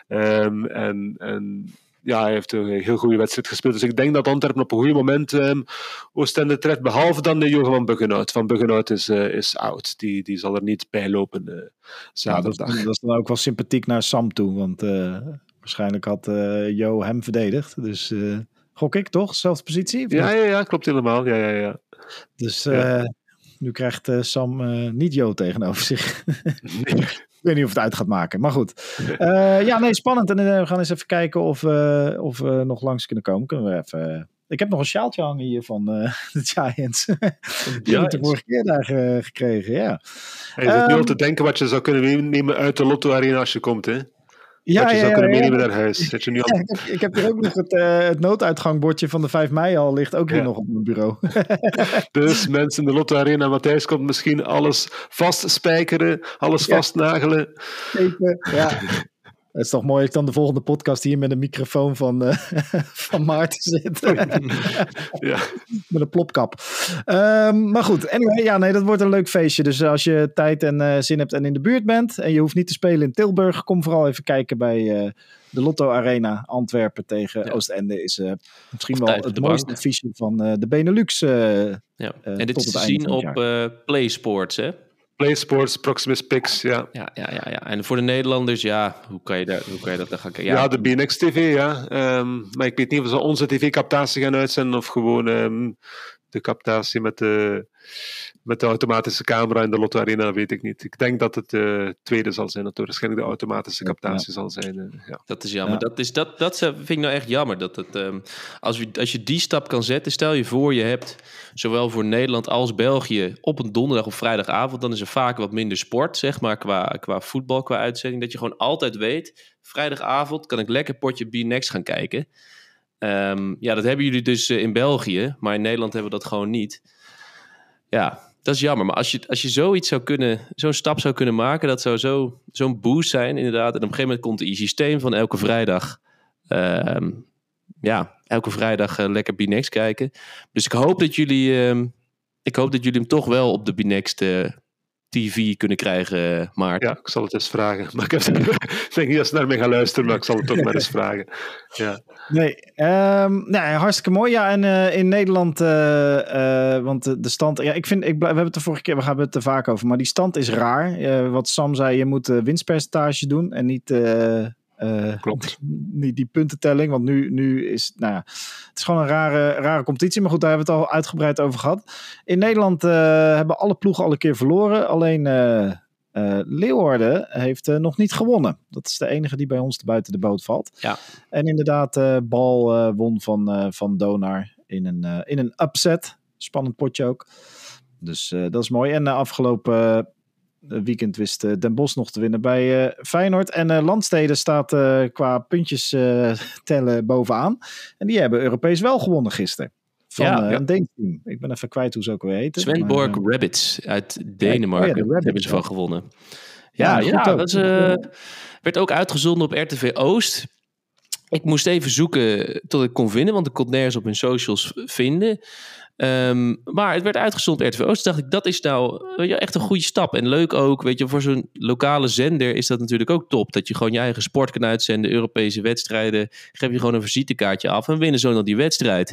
Hij heeft een heel goede wedstrijd gespeeld. Dus ik denk dat Antwerpen op een goed moment Oostende treft. Behalve dan de jongen van Buggenhout. Van Buggenhout is oud. Die zal er niet bij lopen zaterdag. Dat is dan ook wel sympathiek naar Sam toe. Want waarschijnlijk had Jo hem verdedigd. Dus gok ik toch? Zelfde positie? Ja, klopt helemaal. Ja. Dus nu krijgt Sam niet Jo tegenover zich. Nee. Ik weet niet of het uit gaat maken, maar goed. Spannend. En we gaan eens even kijken of we nog langs kunnen komen. Kunnen we even... Ik heb nog een sjaaltje hangen hier van de Giants. Die heb ik de vorige keer daar gekregen, ja. Je zit nu al te denken wat je zou kunnen nemen uit de Lotto Arena als je komt, hè? Dat je zou kunnen meenemen naar huis. Dat je nu al... Ik heb hier ook nog het nooduitgangbordje van de 5 mei al ligt ook hier nog op mijn bureau. Dus mensen, de Lotto Arena, Matthijs komt misschien alles vastspijkeren, alles vastnagelen. Ja. Het is toch mooi dat ik dan de volgende podcast hier met een microfoon van Maarten zit. Met een plopkap. Maar goed, anyway, dat wordt een leuk feestje. Dus als je tijd en zin hebt en in de buurt bent en je hoeft niet te spelen in Tilburg, kom vooral even kijken bij de Lotto Arena Antwerpen tegen Oostende. Is misschien wel het mooiste affiche van de Benelux. En dit is te zien op PlaySports, hè? PlaySports, Proximus Pix, ja. Ja. En voor de Nederlanders, hoe kan je dat dan gaan kijken? Ja, de BNX TV, ja. Maar ik weet niet of ze onze tv-captatie gaan uitzenden of gewoon de captatie met de automatische camera in de Lotto Arena, weet ik niet. Ik denk dat het tweede zal zijn, dat het waarschijnlijk de automatische captatie zal zijn. Dat is jammer. Dat vind ik nou echt jammer. Dat het, als je die stap kan zetten, stel je voor je hebt zowel voor Nederland als België op een donderdag of vrijdagavond, dan is er vaak wat minder sport, zeg maar, qua voetbal, qua uitzending. Dat je gewoon altijd weet, vrijdagavond kan ik lekker potje B-Next gaan kijken. Dat hebben jullie dus in België, maar in Nederland hebben we dat gewoon niet. Ja, dat is jammer. Maar als je zoiets zou kunnen, zo'n stap zou kunnen maken, dat zou zo'n boost zijn, inderdaad. En op een gegeven moment komt het systeem van elke vrijdag, elke vrijdag lekker B-Next kijken. Dus ik hoop dat jullie hem toch wel op de B-Next TV kunnen krijgen, Maarten. Ja, ik zal het eens vragen. Maar ik denk niet dat ze naar mij gaan luisteren, maar ik zal het toch maar eens vragen. Ja. Nee, hartstikke mooi. Ja, en in Nederland, want de stand... Ja, we hebben het de vorige keer, we gaan het er vaak over, maar die stand is raar. Wat Sam zei, je moet winstpercentage doen en niet... Klopt. Niet die puntentelling, want nu is... het is gewoon een rare competitie. Maar goed, daar hebben we het al uitgebreid over gehad. In Nederland hebben alle ploegen al een keer verloren. Alleen Leeuwarden heeft nog niet gewonnen. Dat is de enige die bij ons buiten de boot valt. Ja. En inderdaad, Bal won van Donar in een upset. Spannend potje ook. Dus dat is mooi. En afgelopen... weekend wist Den Bosch nog te winnen bij Feyenoord. En Landstede staat qua puntjes tellen bovenaan. En die hebben Europees wel gewonnen gisteren. Van een Deens team. Ik ben even kwijt hoe ze ook weer heten. Svendborg Rabbits uit Denemarken. Daar hebben ze van gewonnen. Dat werd ook uitgezonden op RTV Oost. Ik moest even zoeken tot ik kon vinden, want ik kon het nergens op hun socials vinden. Maar het werd uitgezonden op RTV Oost. Toen dacht ik, dat is nou echt een goede stap. En leuk ook, weet je, voor zo'n lokale zender is dat natuurlijk ook top. Dat je gewoon je eigen sport kan uitzenden, Europese wedstrijden. Geef je gewoon een visitekaartje af en winnen zo nog die wedstrijd.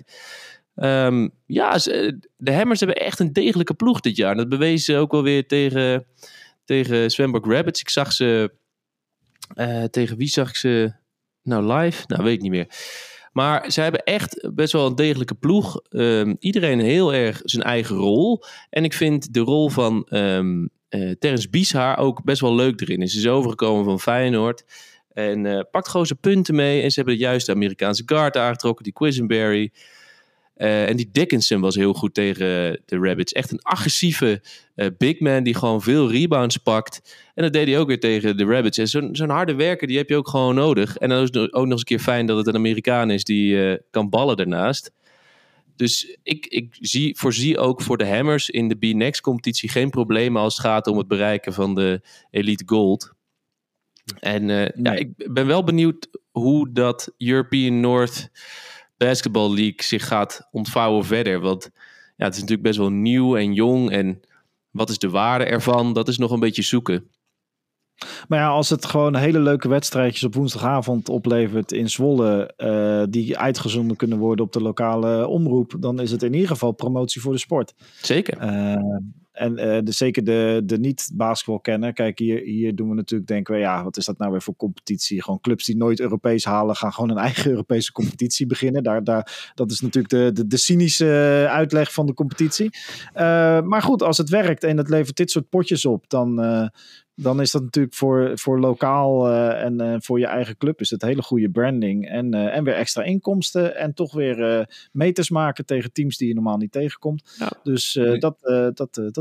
De Hammers hebben echt een degelijke ploeg dit jaar. En dat bewezen ze ook wel weer tegen Svendborg Rabbits. Ik zag ze... tegen wie zag ik ze nou live? Nou, weet ik niet meer. Maar ze hebben echt best wel een degelijke ploeg. Iedereen heel erg zijn eigen rol. En ik vind de rol van Terrence Bieshaar ook best wel leuk erin. Ze is overgekomen van Feyenoord. En pakt gewoon zijn punten mee. En ze hebben de juiste Amerikaanse guard aangetrokken. Die Quisenberry. En die Dickinson was heel goed tegen de Rabbits. Echt een agressieve big man die gewoon veel rebounds pakt. En dat deed hij ook weer tegen de Rabbits. En zo'n harde werker, die heb je ook gewoon nodig. En dan is het ook nog eens een keer fijn dat het een Amerikaan is die kan ballen daarnaast. Dus ik voorzie ook voor de Hammers in de B-Next competitie geen problemen als het gaat om het bereiken van de Elite Gold. En ik ben wel benieuwd hoe dat European North Basketball League zich gaat ontvouwen verder. Want het is natuurlijk best wel nieuw en jong. En wat is de waarde ervan? Dat is nog een beetje zoeken. Maar ja, als het gewoon hele leuke wedstrijdjes op woensdagavond oplevert in Zwolle, die uitgezonden kunnen worden op de lokale omroep, dan is het in ieder geval promotie voor de sport. Zeker. Zeker de niet-basketbalkenner. Kijk, hier doen we natuurlijk, denken we, wat is dat nou weer voor competitie? Gewoon clubs die nooit Europees halen, gaan gewoon een eigen Europese competitie beginnen. Dat is natuurlijk de cynische uitleg van de competitie. Maar goed, als het werkt en het levert dit soort potjes op, dan is dat natuurlijk voor lokaal en voor je eigen club is het hele goede branding en weer extra inkomsten en toch weer meters maken tegen teams die je normaal niet tegenkomt. Ja. Dus dat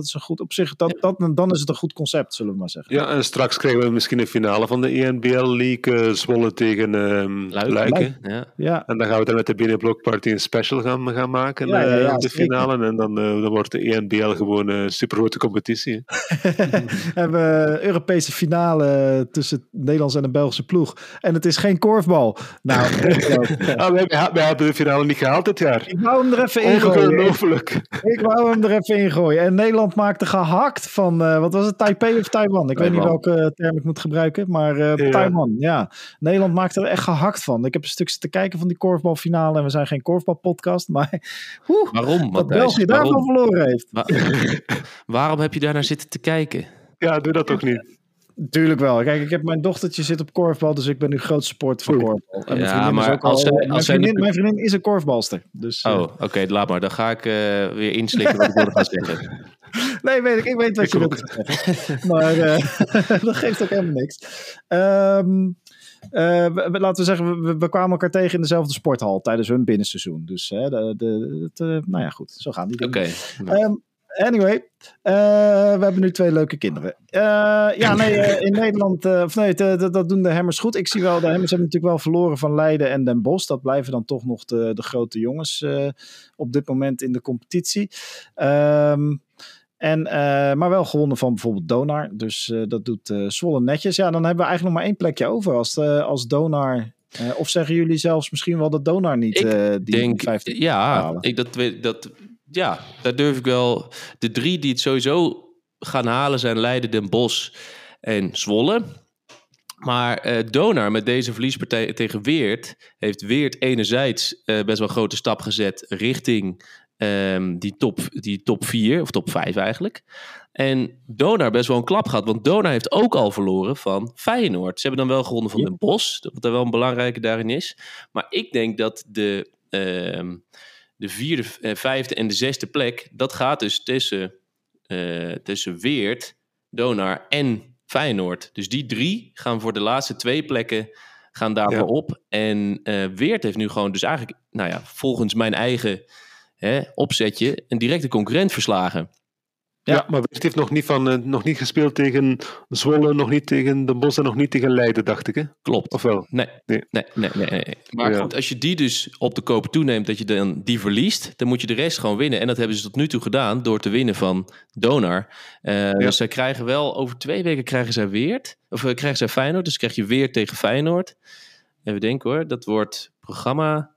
is een goed op zich. Dan is het een goed concept, zullen we maar zeggen. Ja, en straks krijgen we misschien een finale van de ENBL League. Zwolle tegen Luiken. Ja. En dan gaan we dan met de binnenblokparty een special gaan maken op de finale. En dan wordt de ENBL gewoon een supergrote competitie. We hebben een Europese finale tussen het Nederlandse en de Belgische ploeg. En het is geen korfbal. Nou, we hebben de finale niet gehaald dit jaar. Ik wou hem er even ingooien. En Nederland maakte gehakt van, wat was het, Taipei of Taiwan? Ik weet niet welke term ik moet gebruiken, maar Taiwan, ja. Nederland maakte er echt gehakt van. Ik heb een stukje te kijken van die korfbalfinale en we zijn geen korfbalpodcast, maar waarom? Wat België daarvan verloren heeft. Waarom heb je daar naar zitten te kijken? Ja, doe dat toch niet. Tuurlijk wel. Kijk, ik heb mijn dochtertje zit op korfbal, dus ik ben nu groot supporter van korfbal. En mijn vriendin is een korfbalster. Dus, oké, laat maar. Dan ga ik weer inslikken wat ik wilde gaan zeggen. Nee, ik weet wat je wilt zeggen. Maar dat geeft ook helemaal niks. Laten we zeggen, we kwamen elkaar tegen in dezelfde sporthal tijdens hun binnenseizoen. Dus nou ja, goed. Zo gaan die dingen. Oké. Anyway, we hebben nu 2 leuke kinderen. In Nederland, dat doen de Hammers goed. Ik zie wel, de Hammers hebben natuurlijk wel verloren van Leiden en Den Bosch. Dat blijven dan toch nog de grote jongens op dit moment in de competitie. Maar wel gewonnen van bijvoorbeeld Donar. Dus dat doet Zwolle netjes. Ja, dan hebben we eigenlijk nog maar 1 plekje over als Donar. Of zeggen jullie zelfs misschien wel dat Donar niet denk 50 halen? Ja, daar durf ik wel. De 3 die het sowieso gaan halen zijn Leiden, Den Bosch en Zwolle. Maar Donar met deze verliespartij tegen Weert heeft Weert enerzijds best wel een grote stap gezet richting die top 4 of top 5 eigenlijk. En Donar best wel een klap gehad, want Donar heeft ook al verloren van Feyenoord. Ze hebben dan wel gewonnen van Den Bosch, wat er wel een belangrijke daarin is. Maar ik denk dat de 4e, 5e en de 6e plek, dat gaat dus tussen Weert, Donar en Feyenoord. Dus die 3 gaan voor de laatste 2 plekken daarvoor op. En Weert heeft nu gewoon dus eigenlijk, volgens mijn eigen opzetje, een directe concurrent verslagen. Ja, maar Weert heeft nog niet gespeeld tegen Zwolle, nog niet tegen Den Bosch en nog niet tegen Leiden, dacht ik. Hè? Klopt. Of wel? Nee. Maar goed, als je die dus op de koop toeneemt, dat je dan die verliest, dan moet je de rest gewoon winnen. En dat hebben ze tot nu toe gedaan door te winnen van Donar. Dus zij krijgen wel, over 2 weken krijgen zij Weert. Of krijgen zij Feyenoord, dus krijg je Weert tegen Feyenoord. Even denken hoor, dat wordt programma.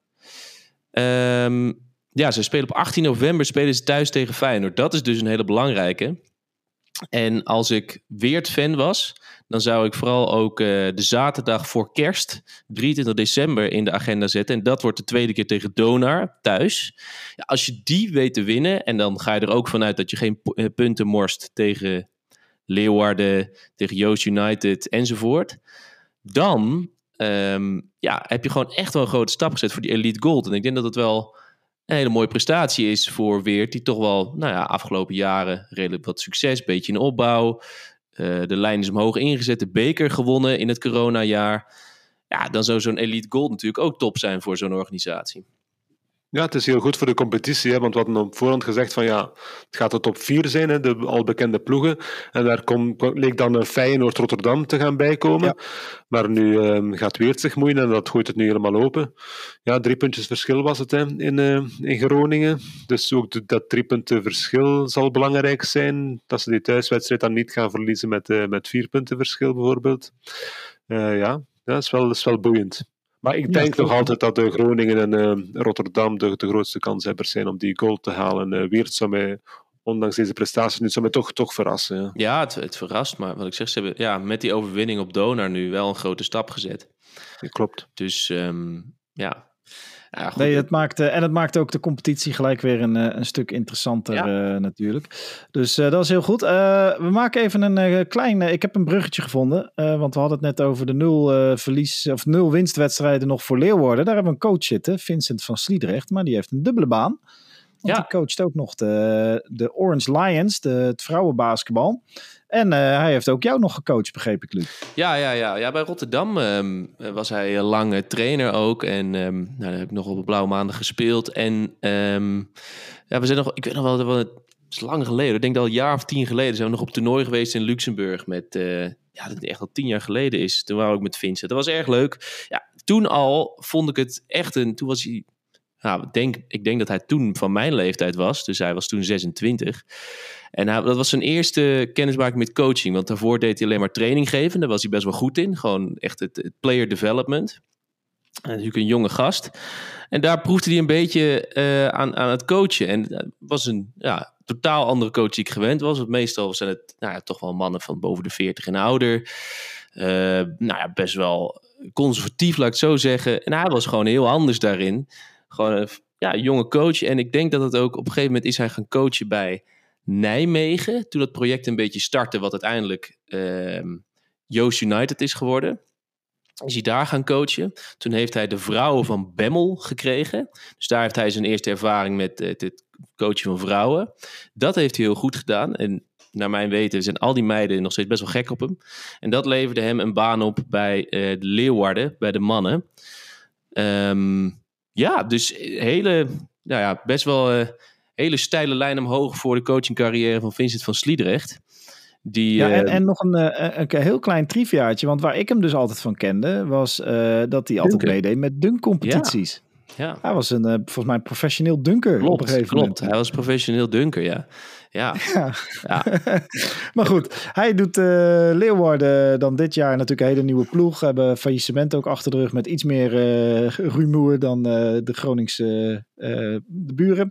Ze spelen op 18 november spelen ze thuis tegen Feyenoord. Dat is dus een hele belangrijke. En als ik Weert-fan was, dan zou ik vooral ook de zaterdag voor kerst, 23 december, in de agenda zetten. En dat wordt de 2e keer tegen Donar thuis. Ja, als je die weet te winnen, en dan ga je er ook vanuit dat je geen punten morst tegen Leeuwarden, tegen Joost United enzovoort. Dan heb je gewoon echt wel een grote stap gezet voor die Elite Gold. En ik denk dat het wel een hele mooie prestatie is voor Weert, die toch wel, afgelopen jaren redelijk wat succes, beetje in opbouw. De lijn is omhoog ingezet, de beker gewonnen in het coronajaar. Ja, dan zou zo'n Elite Gold natuurlijk ook top zijn voor zo'n organisatie. Ja, het is heel goed voor de competitie, hè, want we hadden op voorhand gezegd van het gaat de top 4 zijn, hè, de al bekende ploegen. En daar leek dan Feyenoord-Rotterdam te gaan bijkomen. Ja. Maar nu gaat Weert zich moeien en dat gooit het nu helemaal open. Ja, 3 puntjes verschil was het in Groningen. Dus ook dat 3 punten verschil zal belangrijk zijn. Dat ze die thuiswedstrijd dan niet gaan verliezen met 4 punten verschil bijvoorbeeld. Dat is wel boeiend. Maar ik denk nog altijd dat de Groningen en Rotterdam de grootste kanshebbers zijn om die goal te halen. Weert zou mij, ondanks deze prestatie, nu zou mij toch verrassen. Ja, het verrast, maar wat ik zeg, ze hebben met die overwinning op Donar nu wel een grote stap gezet. Ja, klopt. Dus goed. Nee, het maakt ook de competitie gelijk weer een stuk interessanter natuurlijk. Dus dat is heel goed. We maken even een klein... ik heb een bruggetje gevonden. Want we hadden het net over de 0 winstwedstrijden nog voor Leeuwarden. Daar hebben we een coach zitten, Vincent van Sliedrecht. Maar die heeft een dubbele baan. Want die coacht ook nog de Orange Lions, het vrouwenbasketbal. En hij heeft ook jou nog gecoacht, begreep ik, Luc. Ja, bij Rotterdam was hij lang trainer ook. En daar heb ik nog op Blauwe Maandag gespeeld. En we zijn nog, ik weet nog wel, is lang geleden. Ik denk dat al een jaar of 10 geleden zijn we nog op toernooi geweest in Luxemburg met, dat het echt al 10 jaar geleden is. Toen waren we ook met Vincent. Dat was erg leuk. Ja, toen al vond ik het echt toen was hij, ik denk dat hij toen van mijn leeftijd was. Dus hij was toen 26. En dat was zijn eerste kennismaking met coaching. Want daarvoor deed hij alleen maar training geven. Daar was hij best wel goed in. Gewoon echt het player development. En natuurlijk een jonge gast. En daar proefde hij een beetje aan het coachen. En het was een totaal andere coach die ik gewend was. Want meestal zijn het toch wel mannen van boven de 40 en ouder. Best wel conservatief, laat ik het zo zeggen. En hij was gewoon heel anders daarin. Gewoon een jonge coach. En ik denk dat het ook op een gegeven moment is hij gaan coachen bij Nijmegen. Toen dat project een beetje startte, wat uiteindelijk Joost United is geworden. Is hij daar gaan coachen. Toen heeft hij de vrouwen van Bemmel gekregen. Dus daar heeft hij zijn eerste ervaring met het coachen van vrouwen. Dat heeft hij heel goed gedaan. En naar mijn weten zijn al die meiden nog steeds best wel gek op hem. En dat leverde hem een baan op bij de Leeuwarden, bij de mannen. Dus best wel hele steile lijn omhoog voor de coachingcarrière van Vincent van Sliedrecht. En nog een heel klein triviaatje. Want waar ik hem dus altijd van kende, was dat hij altijd meedeed met dunkcompetities. Ja. Hij was volgens mij een professioneel dunker op een gegeven moment. Hij was professioneel dunker, ja. Maar goed, hij doet Leeuwarden dan dit jaar natuurlijk een hele nieuwe ploeg. Hebben faillissement ook achter de rug met iets meer rumoer dan de Groningse de buren.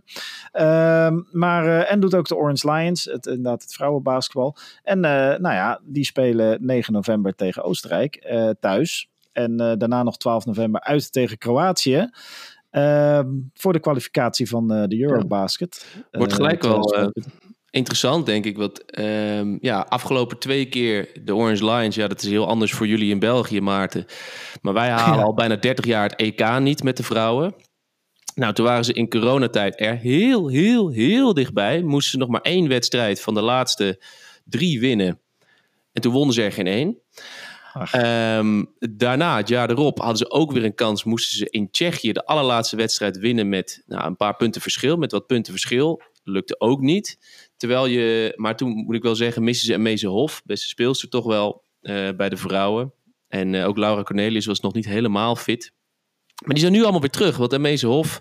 En doet ook de Orange Lions, inderdaad het vrouwenbasketbal. En die spelen 9 november tegen Oostenrijk thuis. En daarna nog 12 november uit tegen Kroatië. Voor de kwalificatie van de Eurobasket. Wordt gelijk wel interessant, denk ik. Want afgelopen 2 keer de Orange Lions. Ja, dat is heel anders voor jullie in België, Maarten. Maar wij halen al bijna 30 jaar het EK niet met de vrouwen. Nou, toen waren ze in coronatijd er heel, heel, heel dichtbij. Moesten ze nog maar 1 wedstrijd van de laatste 3 winnen. En toen wonnen ze er geen 1. Daarna, het jaar erop, hadden ze ook weer een kans. Moesten ze in Tsjechië de allerlaatste wedstrijd winnen met een paar punten verschil. Met wat punten verschil. Lukte ook niet. Maar toen moet ik wel zeggen, missen ze Emmeze Hof. Beste speelster toch wel bij de vrouwen. En ook Laura Cornelius was nog niet helemaal fit. Maar die zijn nu allemaal weer terug. Want Emmeze Hof,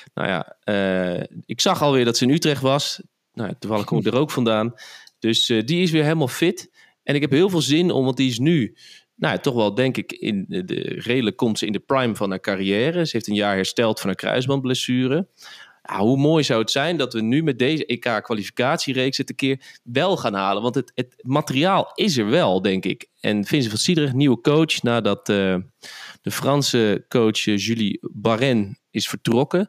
ik zag alweer dat ze in Utrecht was. Toevallig kom ik er ook vandaan. Dus die is weer helemaal fit. En ik heb heel veel zin om, want die is nu toch wel, denk ik, redelijk komt ze in de prime van haar carrière. Ze heeft een jaar hersteld van haar kruisbandblessure. Hoe mooi zou het zijn dat we nu met deze EK-kwalificatiereeks het een keer wel gaan halen. Want het materiaal is er wel, denk ik. En Vincent van Sliedrecht, nieuwe coach, nadat de Franse coach Julie Barren is vertrokken.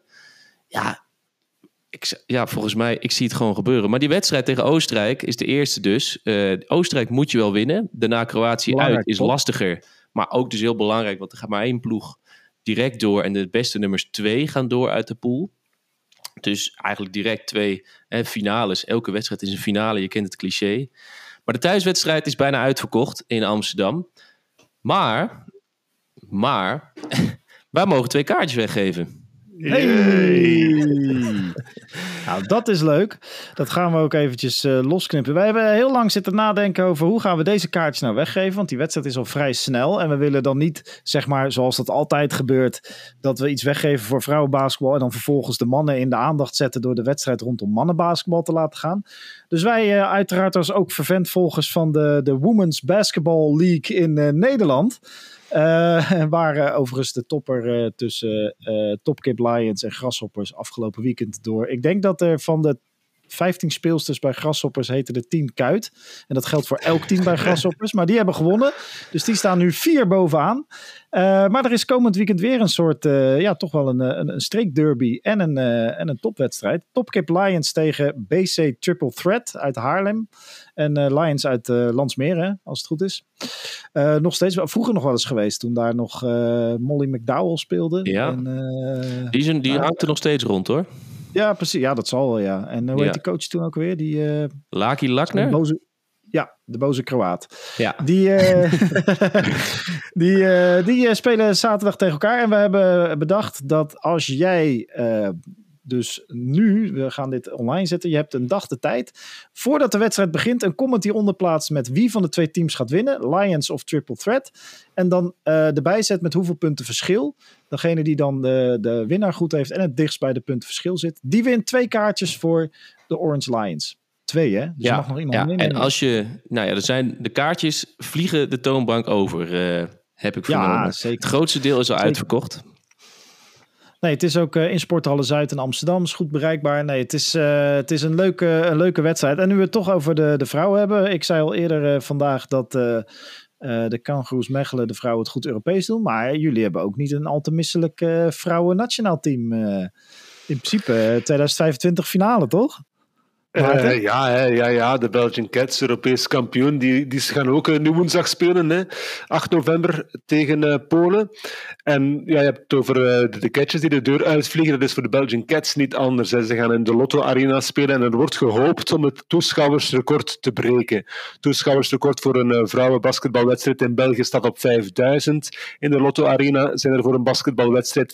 Volgens mij, ik zie het gewoon gebeuren. Maar die wedstrijd tegen Oostenrijk is de eerste dus. Oostenrijk moet je wel winnen. Daarna Kroatië uit is lastiger. Maar ook dus heel belangrijk, want er gaat maar 1 ploeg direct door. En de beste nummers 2 gaan door uit de pool. Dus eigenlijk direct 2 finales. Elke wedstrijd is een finale, je kent het cliché. Maar de thuiswedstrijd is bijna uitverkocht in Amsterdam. Maar wij mogen 2 kaartjes weggeven. Hey! Nou, dat is leuk. Dat gaan we ook eventjes losknippen. Wij hebben heel lang zitten nadenken over hoe gaan we deze kaartjes nou weggeven. Want die wedstrijd is al vrij snel. En we willen dan niet, zeg maar, zoals dat altijd gebeurt, dat we iets weggeven voor vrouwenbasketbal en dan vervolgens de mannen in de aandacht zetten door de wedstrijd rondom mannenbasketbal te laten gaan. Dus wij uiteraard als ook fervent volgers van de Women's Basketball League in Nederland. Waar overigens de topper tussen Topkip Lions en Grasshoppers afgelopen weekend door. Ik denk dat er van de 15 speelsters bij Grasshoppers heten er 10 Kuit. En dat geldt voor elk team bij Grasshoppers. Maar die hebben gewonnen. Dus die staan nu 4 bovenaan. Maar er is komend weekend weer een soort, toch wel een streekderby en een topwedstrijd. Topkip Lions tegen BC Triple Threat uit Haarlem. En Lions uit Landsmeer, als het goed is. Nog steeds, vroeger nog wel eens geweest, toen daar nog Molly McDowell speelde. Ja, en, die hangt er nog steeds rond, hoor. Ja, precies. Ja, dat zal wel, ja. En hoe heet die coach toen ook weer? Laki Lakner? De boze Kroaat. Ja. Die spelen zaterdag tegen elkaar. En we hebben bedacht dat als jij Dus nu, we gaan dit online zetten. Je hebt een dag de tijd. Voordat de wedstrijd begint, een comment hieronder plaatsen met wie van de 2 teams gaat winnen. Lions of Triple Threat. En dan erbij zet met hoeveel punten verschil. Degene die dan de winnaar goed heeft en het dichtst bij de punten verschil zit. Die wint 2 kaartjes voor de Orange Lions. 2, hè? Dus mag nog iemand winnen. En als je... Nou ja, er zijn de kaartjes vliegen de toonbank over, heb ik vernomen. Ja, zeker. Het grootste deel is al uitverkocht. Nee, het is ook in Sporthallen Zuid in Amsterdam. Is goed bereikbaar. Nee, het is een leuke wedstrijd. En nu we het toch over de vrouwen hebben. Ik zei al eerder vandaag dat de Kangaroos Mechelen de vrouwen het goed Europees doen. Maar jullie hebben ook niet een al te misselijk vrouwen nationaal team. In principe 2025 finale, toch? Ja, de Belgian Cats, Europees kampioen, die gaan ook nu woensdag spelen, hè? 8 november tegen Polen. En ja, je hebt het over de Catjes die de deur uitvliegen. Dat is voor de Belgian Cats niet anders. Hè. Ze gaan in de Lotto Arena spelen en er wordt gehoopt om het toeschouwersrecord te breken. Het toeschouwersrecord voor een vrouwenbasketbalwedstrijd in België staat op 5000. In de Lotto Arena zijn er voor een basketbalwedstrijd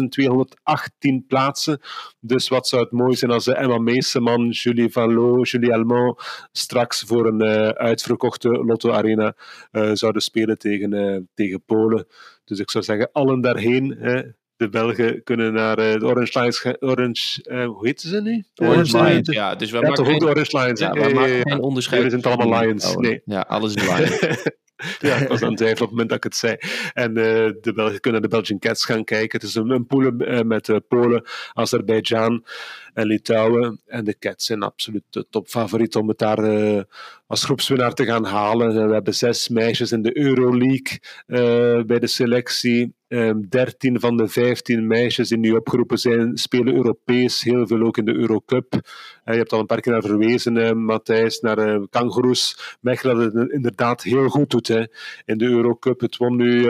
5218 plaatsen. Dus wat zou het mooi zijn als Emma Meeseman, Julie Vallot, Julie Almond straks voor een uitverkochte Lotto Arena zouden spelen tegen Polen. Dus ik zou zeggen, allen daarheen. Hè. De Belgen kunnen naar de Orange Lions. Hoe heten ze nu? Orange Lions, ja. Dus we maken toch ook de Orange Lions. Ja, we maken geen onderscheid. Jullie zijn het allemaal Lions. Nee. Ja, alles is Lions. Ja, ik was aan het twijfelen op het moment dat ik het zei. En de Belgen kunnen de Belgian Cats gaan kijken. Het is een pool met Polen, Azerbeidzjan en Litouwen. En de Cats zijn absoluut de topfavoriet om het daar als groepswinnaar te gaan halen. We hebben 6 meisjes in de Euroleague bij de selectie. 13 van de 15 meisjes die nu opgeroepen zijn, spelen Europees. Heel veel ook in de Eurocup. Je hebt al een paar keer naar verwezen, Matthijs, naar Kangaroos. Mechelen dat het inderdaad heel goed doet. Hè. In de Eurocup. Het won nu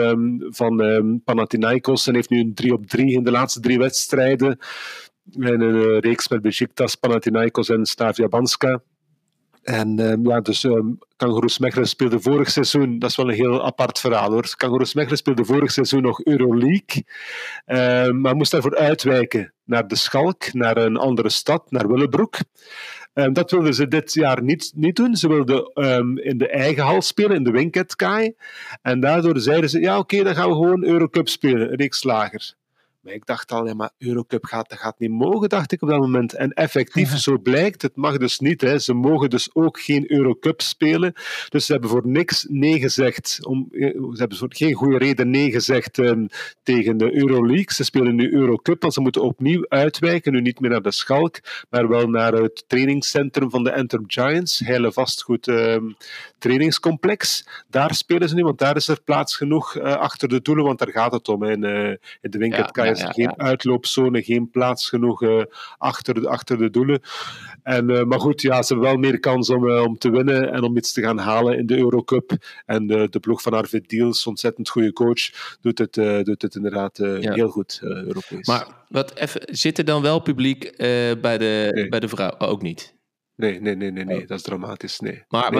van Panathinaikos en heeft nu een 3-op-3 in de laatste 3 wedstrijden. En een reeks met Besiktas, Panathinaikos en Slavia Banska. En Kangaroos Mechelen speelde vorig seizoen, dat is wel een heel apart verhaal hoor. Kangaroos Mechelen speelde vorig seizoen nog Euroleague, maar moest daarvoor uitwijken naar de Schalk, naar een andere stad, naar Willebroek. Dat wilden ze dit jaar niet doen. Ze wilden in de eigen hal spelen, in de Winket Kai. En daardoor zeiden ze, ja oké, dan gaan we gewoon Eurocup spelen, een reeks lager. Maar ik dacht al, ja, maar Eurocup gaat niet mogen, dacht ik op dat moment. En effectief, zo blijkt, het mag dus niet. Hè. Ze mogen dus ook geen Eurocup spelen. Dus ze hebben voor niks nee gezegd. Ze hebben voor geen goede reden nee gezegd tegen de Euroleague. Ze spelen nu Eurocup, want ze moeten opnieuw uitwijken. Nu niet meer naar de Schalk, maar wel naar het trainingscentrum van de Antwerp Giants. Heile vastgoed trainingscomplex. Daar spelen ze nu, want daar is er plaats genoeg achter de doelen, want daar gaat het om. In de Winket Kai is er geen uitloopzone, geen plaats genoeg achter de doelen. Maar goed, ja, ze hebben wel meer kans om te winnen en om iets te gaan halen in de Eurocup. En de ploeg van Arvid Diels, ontzettend goede coach, doet het inderdaad heel goed Europees. Maar zit er dan wel publiek bij de vrouw? Ook niet? Nee, dat is dramatisch. Nee. Maar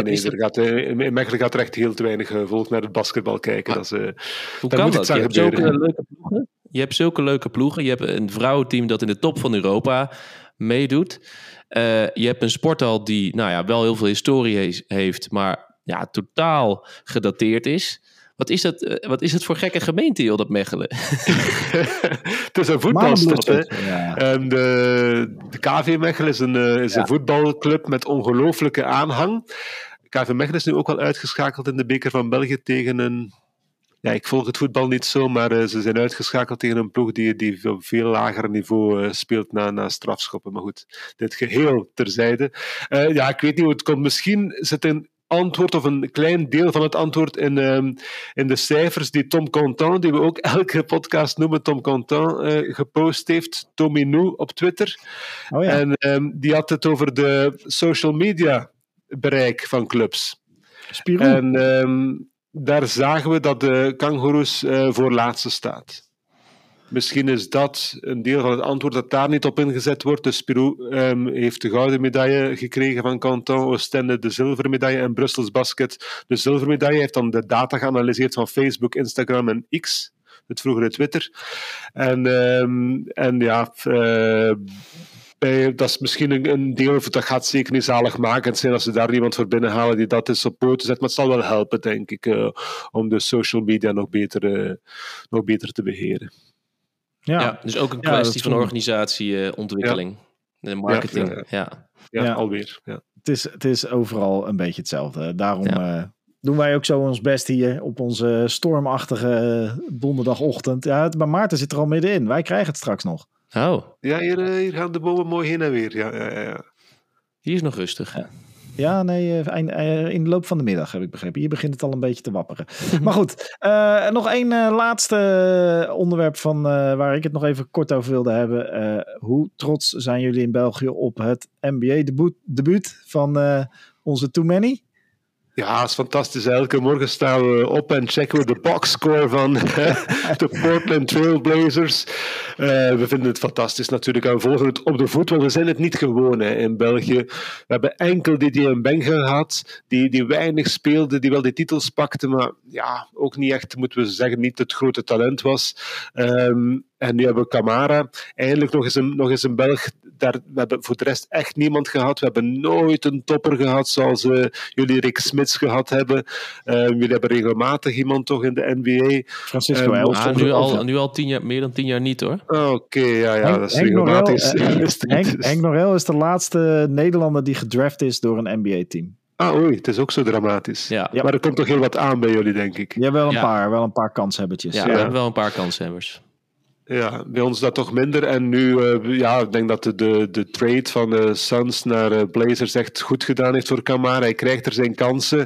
in Mechelen gaat er echt heel te weinig volk naar het basketbal kijken. Hoe kan dat? Je hebt zulke leuke ploegen. Je hebt een vrouwenteam dat in de top van Europa meedoet. Je hebt een sporthal die wel heel veel historie heeft, maar totaal gedateerd is. Wat is het voor gekke gemeente, joh, dat Mechelen? Het is een voetbalstad, hè. Ja. En de KV Mechelen is een voetbalclub met ongelooflijke aanhang. KV Mechelen is nu ook al uitgeschakeld in de beker van België tegen een... Ja, ik volg het voetbal niet zo, maar ze zijn uitgeschakeld tegen een ploeg die op veel lager niveau speelt na strafschoppen. Maar goed, dit geheel terzijde. Ik weet niet hoe het komt. Misschien zit een antwoord of een klein deel van het antwoord in de cijfers die Tom Contant, die we ook elke podcast noemen, Tom Contant, gepost heeft. Tominou op Twitter. Oh ja. En die had het over de social media bereik van clubs. Spirou. En daar zagen we dat de Kangaroos voor laatste staat. Misschien is dat een deel van het antwoord dat daar niet op ingezet wordt. Dus Spirou heeft de gouden medaille gekregen van Canton, Oostende de zilveren medaille en Brussels Basket de zilveren medaille. Hij heeft dan de data geanalyseerd van Facebook, Instagram en X. het vroegere Twitter. En ja... dat is misschien een deel, of dat gaat zeker niet zaligmakend zijn als ze daar iemand voor binnenhalen die dat is op poten zet, maar het zal wel helpen, denk ik, om de social media nog beter te beheren. Ja, dus ook een kwestie van organisatieontwikkeling. De marketing, ja, alweer. Ja. Het is overal een beetje hetzelfde. Daarom doen wij ook zo ons best hier op onze stormachtige donderdagochtend. Ja, maar Maarten zit er al middenin. Wij krijgen het straks nog. Oh. Ja, hier gaan de bomen mooi heen en weer. Ja. Hier is nog rustig. Ja, nee, in de loop van de middag heb ik begrepen. Hier begint het al een beetje te wapperen. Maar goed, nog één laatste onderwerp van waar ik het nog even kort over wilde hebben. Hoe trots zijn jullie in België op het NBA-debuut van onze Too Many? Ja, dat is fantastisch. Elke morgen staan we op en checken we de boxscore van de Portland Trail Blazers. We vinden het fantastisch natuurlijk en we volgen het op de voet, want we zijn het niet gewoon in België. We hebben enkel Didier Mbeng gehad, die weinig speelde, die wel die titels pakte, maar ja, ook niet echt, moeten we zeggen, niet het grote talent was. En nu hebben we Camara, eindelijk nog eens een Belg. We hebben voor de rest echt niemand gehad. We hebben nooit een topper gehad zoals jullie Rick Smits gehad hebben. Jullie hebben regelmatig iemand toch in de NBA. Francisco Els. Nu al 10 jaar, meer dan 10 jaar niet hoor. Oké, ja, dat is regelmatig. Henk Norel is de laatste Nederlander die gedraft is door een NBA-team. Oei, het is ook zo dramatisch. Ja. Maar er komt toch heel wat aan bij jullie, denk ik. Ja, wel een paar kanshebbertjes. Ja, we hebben wel een paar kanshebbers. Ja, bij ons dat toch minder. En nu, ik denk dat de trade van de Suns naar Blazers echt goed gedaan heeft voor Camara. Hij krijgt er zijn kansen.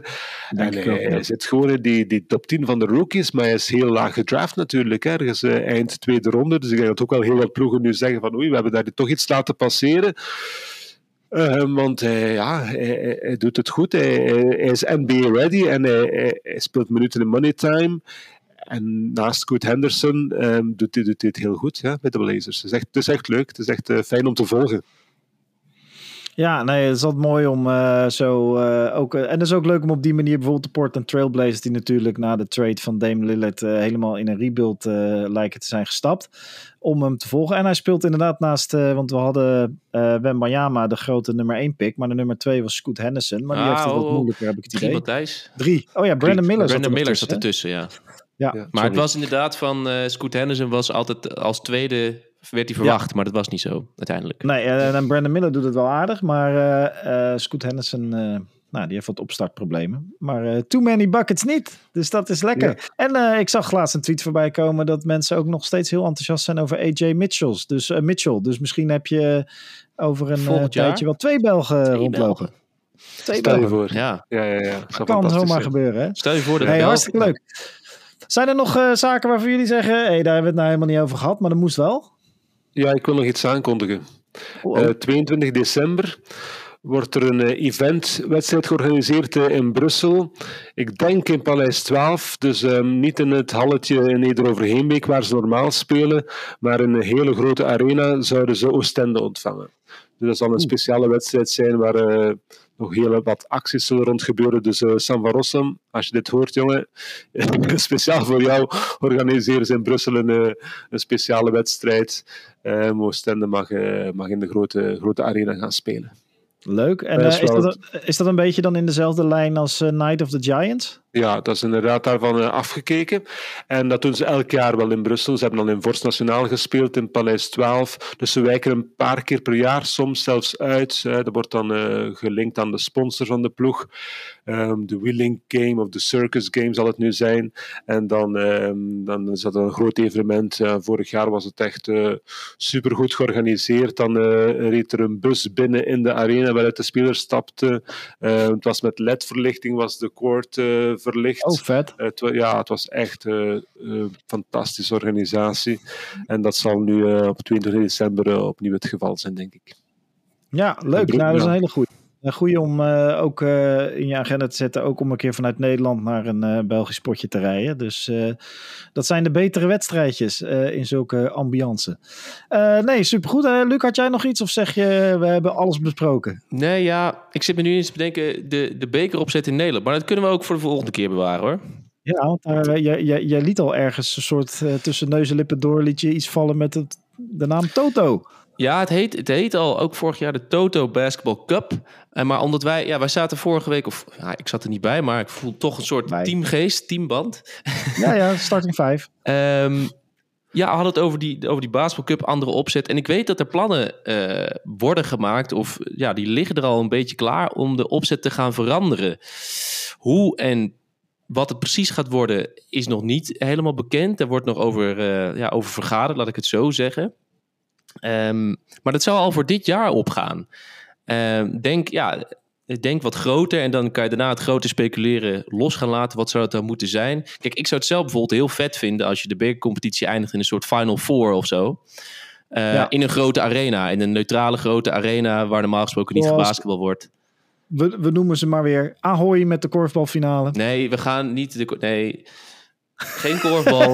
Hij zit gewoon in die top 10 van de rookies, maar hij is heel laag gedraft natuurlijk. Ergens eind tweede ronde. Dus ik denk dat ook wel heel wat ploegen nu zeggen van oei, we hebben daar toch iets laten passeren. Want hij doet het goed. Hij is NBA-ready en hij speelt minuten in money time. En naast Scoot Henderson doet hij het heel goed bij de Blazers. Het is echt leuk. Het is echt fijn om te volgen. Ja, nee, het is altijd mooi om ook... en het is ook leuk om op die manier bijvoorbeeld de Portland Trail Blazers, die natuurlijk na de trade van Dame Lillard helemaal in een rebuild lijken te zijn gestapt, om hem te volgen. En hij speelt inderdaad naast... want we hadden Wembanyama, de grote nummer 1 pick, maar de nummer 2 was Scoot Henderson. Maar die heeft het wat moeilijker, heb ik het idee. Matthijs? 3. Oh ja, Brandon Miller zat ertussen, ja. Ja, maar het was inderdaad van Scoot Henderson was altijd als tweede werd hij verwacht, maar dat was niet zo uiteindelijk. Nee, en Brandon Miller doet het wel aardig, maar Scoot Henderson, die heeft wat opstartproblemen. Maar too many buckets niet, dus dat is lekker. Ja. En ik zag laatst een tweet voorbij komen dat mensen ook nog steeds heel enthousiast zijn over AJ Mitchell. Dus misschien heb je over een tijdje wel 2 Belgen rondlopen. 2 Stel je voor. Ja. Dat kan zomaar gebeuren, hè? Stel je voor dat hartstikke leuk. Zijn er nog zaken waarvan jullie zeggen, daar hebben we het nou helemaal niet over gehad, maar dat moest wel? Ja, ik wil nog iets aankondigen. 22 december wordt er een eventwedstrijd georganiseerd in Brussel. Ik denk in Paleis 12, dus niet in het halletje in Neder-Overheenbeek waar ze normaal spelen, maar in een hele grote arena zouden ze Oostende ontvangen. Dus dat zal een speciale wedstrijd zijn waar nog heel wat acties zullen rond gebeuren. Dus Sam van Rossum, als je dit hoort, jongen, speciaal voor jou organiseren ze in Brussel een speciale wedstrijd. Oostende mag in de grote arena gaan spelen. Leuk. En is dat een beetje dan in dezelfde lijn als Night of the Giants? Ja, dat is inderdaad daarvan afgekeken. En dat doen ze elk jaar wel in Brussel. Ze hebben dan in Vorst Nationaal gespeeld, in Paleis 12. Dus ze wijken een paar keer per jaar, soms zelfs uit. Dat wordt dan gelinkt aan de sponsor van de ploeg. De Wheeling Game of de Circus Game zal het nu zijn. En dan is dat een groot evenement. Vorig jaar was het echt supergoed georganiseerd. Dan reed er een bus binnen in de arena waaruit de spelers stapten. Het was met LED-verlichting, was de court verlicht. Oh, vet. Het was echt een fantastische organisatie. En dat zal nu op 22 december opnieuw het geval zijn, denk ik. Ja, leuk. Dat is een hele goede. Een goede om ook in je agenda te zetten. Ook om een keer vanuit Nederland naar een Belgisch potje te rijden. Dus dat zijn de betere wedstrijdjes in zulke ambiance. Nee, supergoed. Luc, had jij nog iets? Of zeg je, we hebben alles besproken? Nee, ja. Ik zit me nu eens te bedenken, de beker opzet in Nederland. Maar dat kunnen we ook voor de volgende keer bewaren, hoor. Ja, want jij liet al ergens een soort tussen neus en lippen door, liet je iets vallen met de naam Toto. Ja, het heet al ook vorig jaar de Toto Basketball Cup. Maar omdat wij zaten vorige week, ik zat er niet bij, maar ik voel toch een soort teamgeest, teamband. Ja, starting 5. Ja, we hadden het over die Basketball Cup, andere opzet. En ik weet dat er plannen worden gemaakt, of ja, die liggen er al een beetje klaar om de opzet te gaan veranderen. Hoe en wat het precies gaat worden, is nog niet helemaal bekend. Er wordt nog over vergaderd, laat ik het zo zeggen. Maar dat zou al voor dit jaar opgaan. Denk wat groter en dan kan je daarna het grote speculeren los gaan laten. Wat zou het dan moeten zijn? Kijk, ik zou het zelf bijvoorbeeld heel vet vinden als je de bekercompetitie eindigt in een soort Final Four of zo. In een grote arena, in een neutrale grote arena waar normaal gesproken niet gebasketbal wordt. We noemen ze maar weer Ahoy met de korfbalfinale. Nee, we gaan niet... Nee, geen korfbal.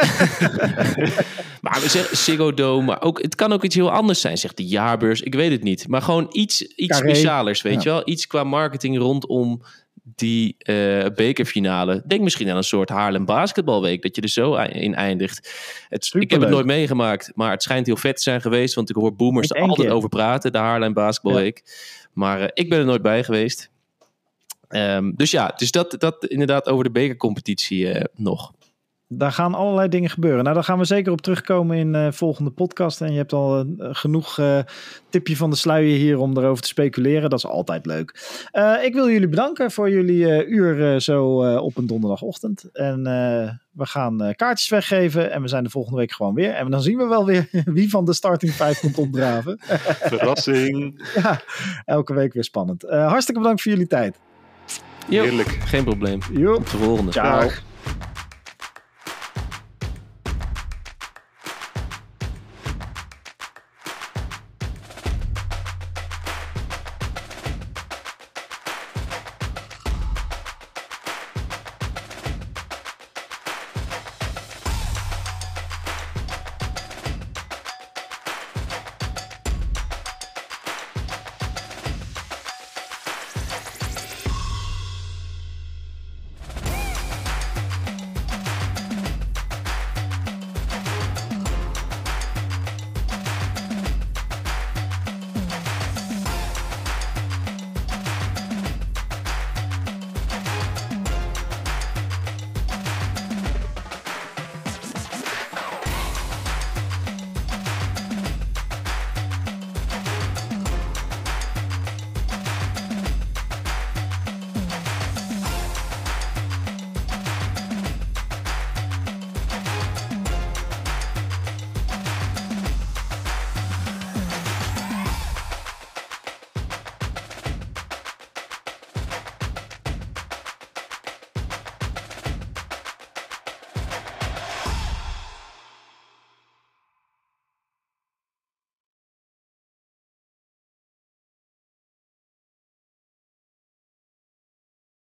Maar we zeggen Ziggo Dome, maar het kan ook iets heel anders zijn, zegt de jaarbeurs. Ik weet het niet. Maar gewoon iets specialers, weet je wel? Iets qua marketing rondom die bekerfinale. Denk misschien aan een soort Haarlem Basketbalweek, dat je er zo in eindigt. Ik heb het nooit meegemaakt, maar het schijnt heel vet te zijn geweest, want ik hoor boomers er altijd over praten, de Haarlem Basketbalweek. Ja. Maar ik ben er nooit bij geweest. Dus dat inderdaad over de bekercompetitie nog. Daar gaan allerlei dingen gebeuren. Nou, daar gaan we zeker op terugkomen in volgende podcast. En je hebt al genoeg tipje van de sluier hier om erover te speculeren. Dat is altijd leuk. Ik wil jullie bedanken voor jullie uur zo op een donderdagochtend. En we gaan kaartjes weggeven. En we zijn de volgende week gewoon weer. En dan zien we wel weer wie van de starting 5 komt opdraven. Verrassing. Ja, elke week weer spannend. Hartstikke bedankt voor jullie tijd. Heerlijk. Geen probleem. Jo. Tot de volgende. Ciao.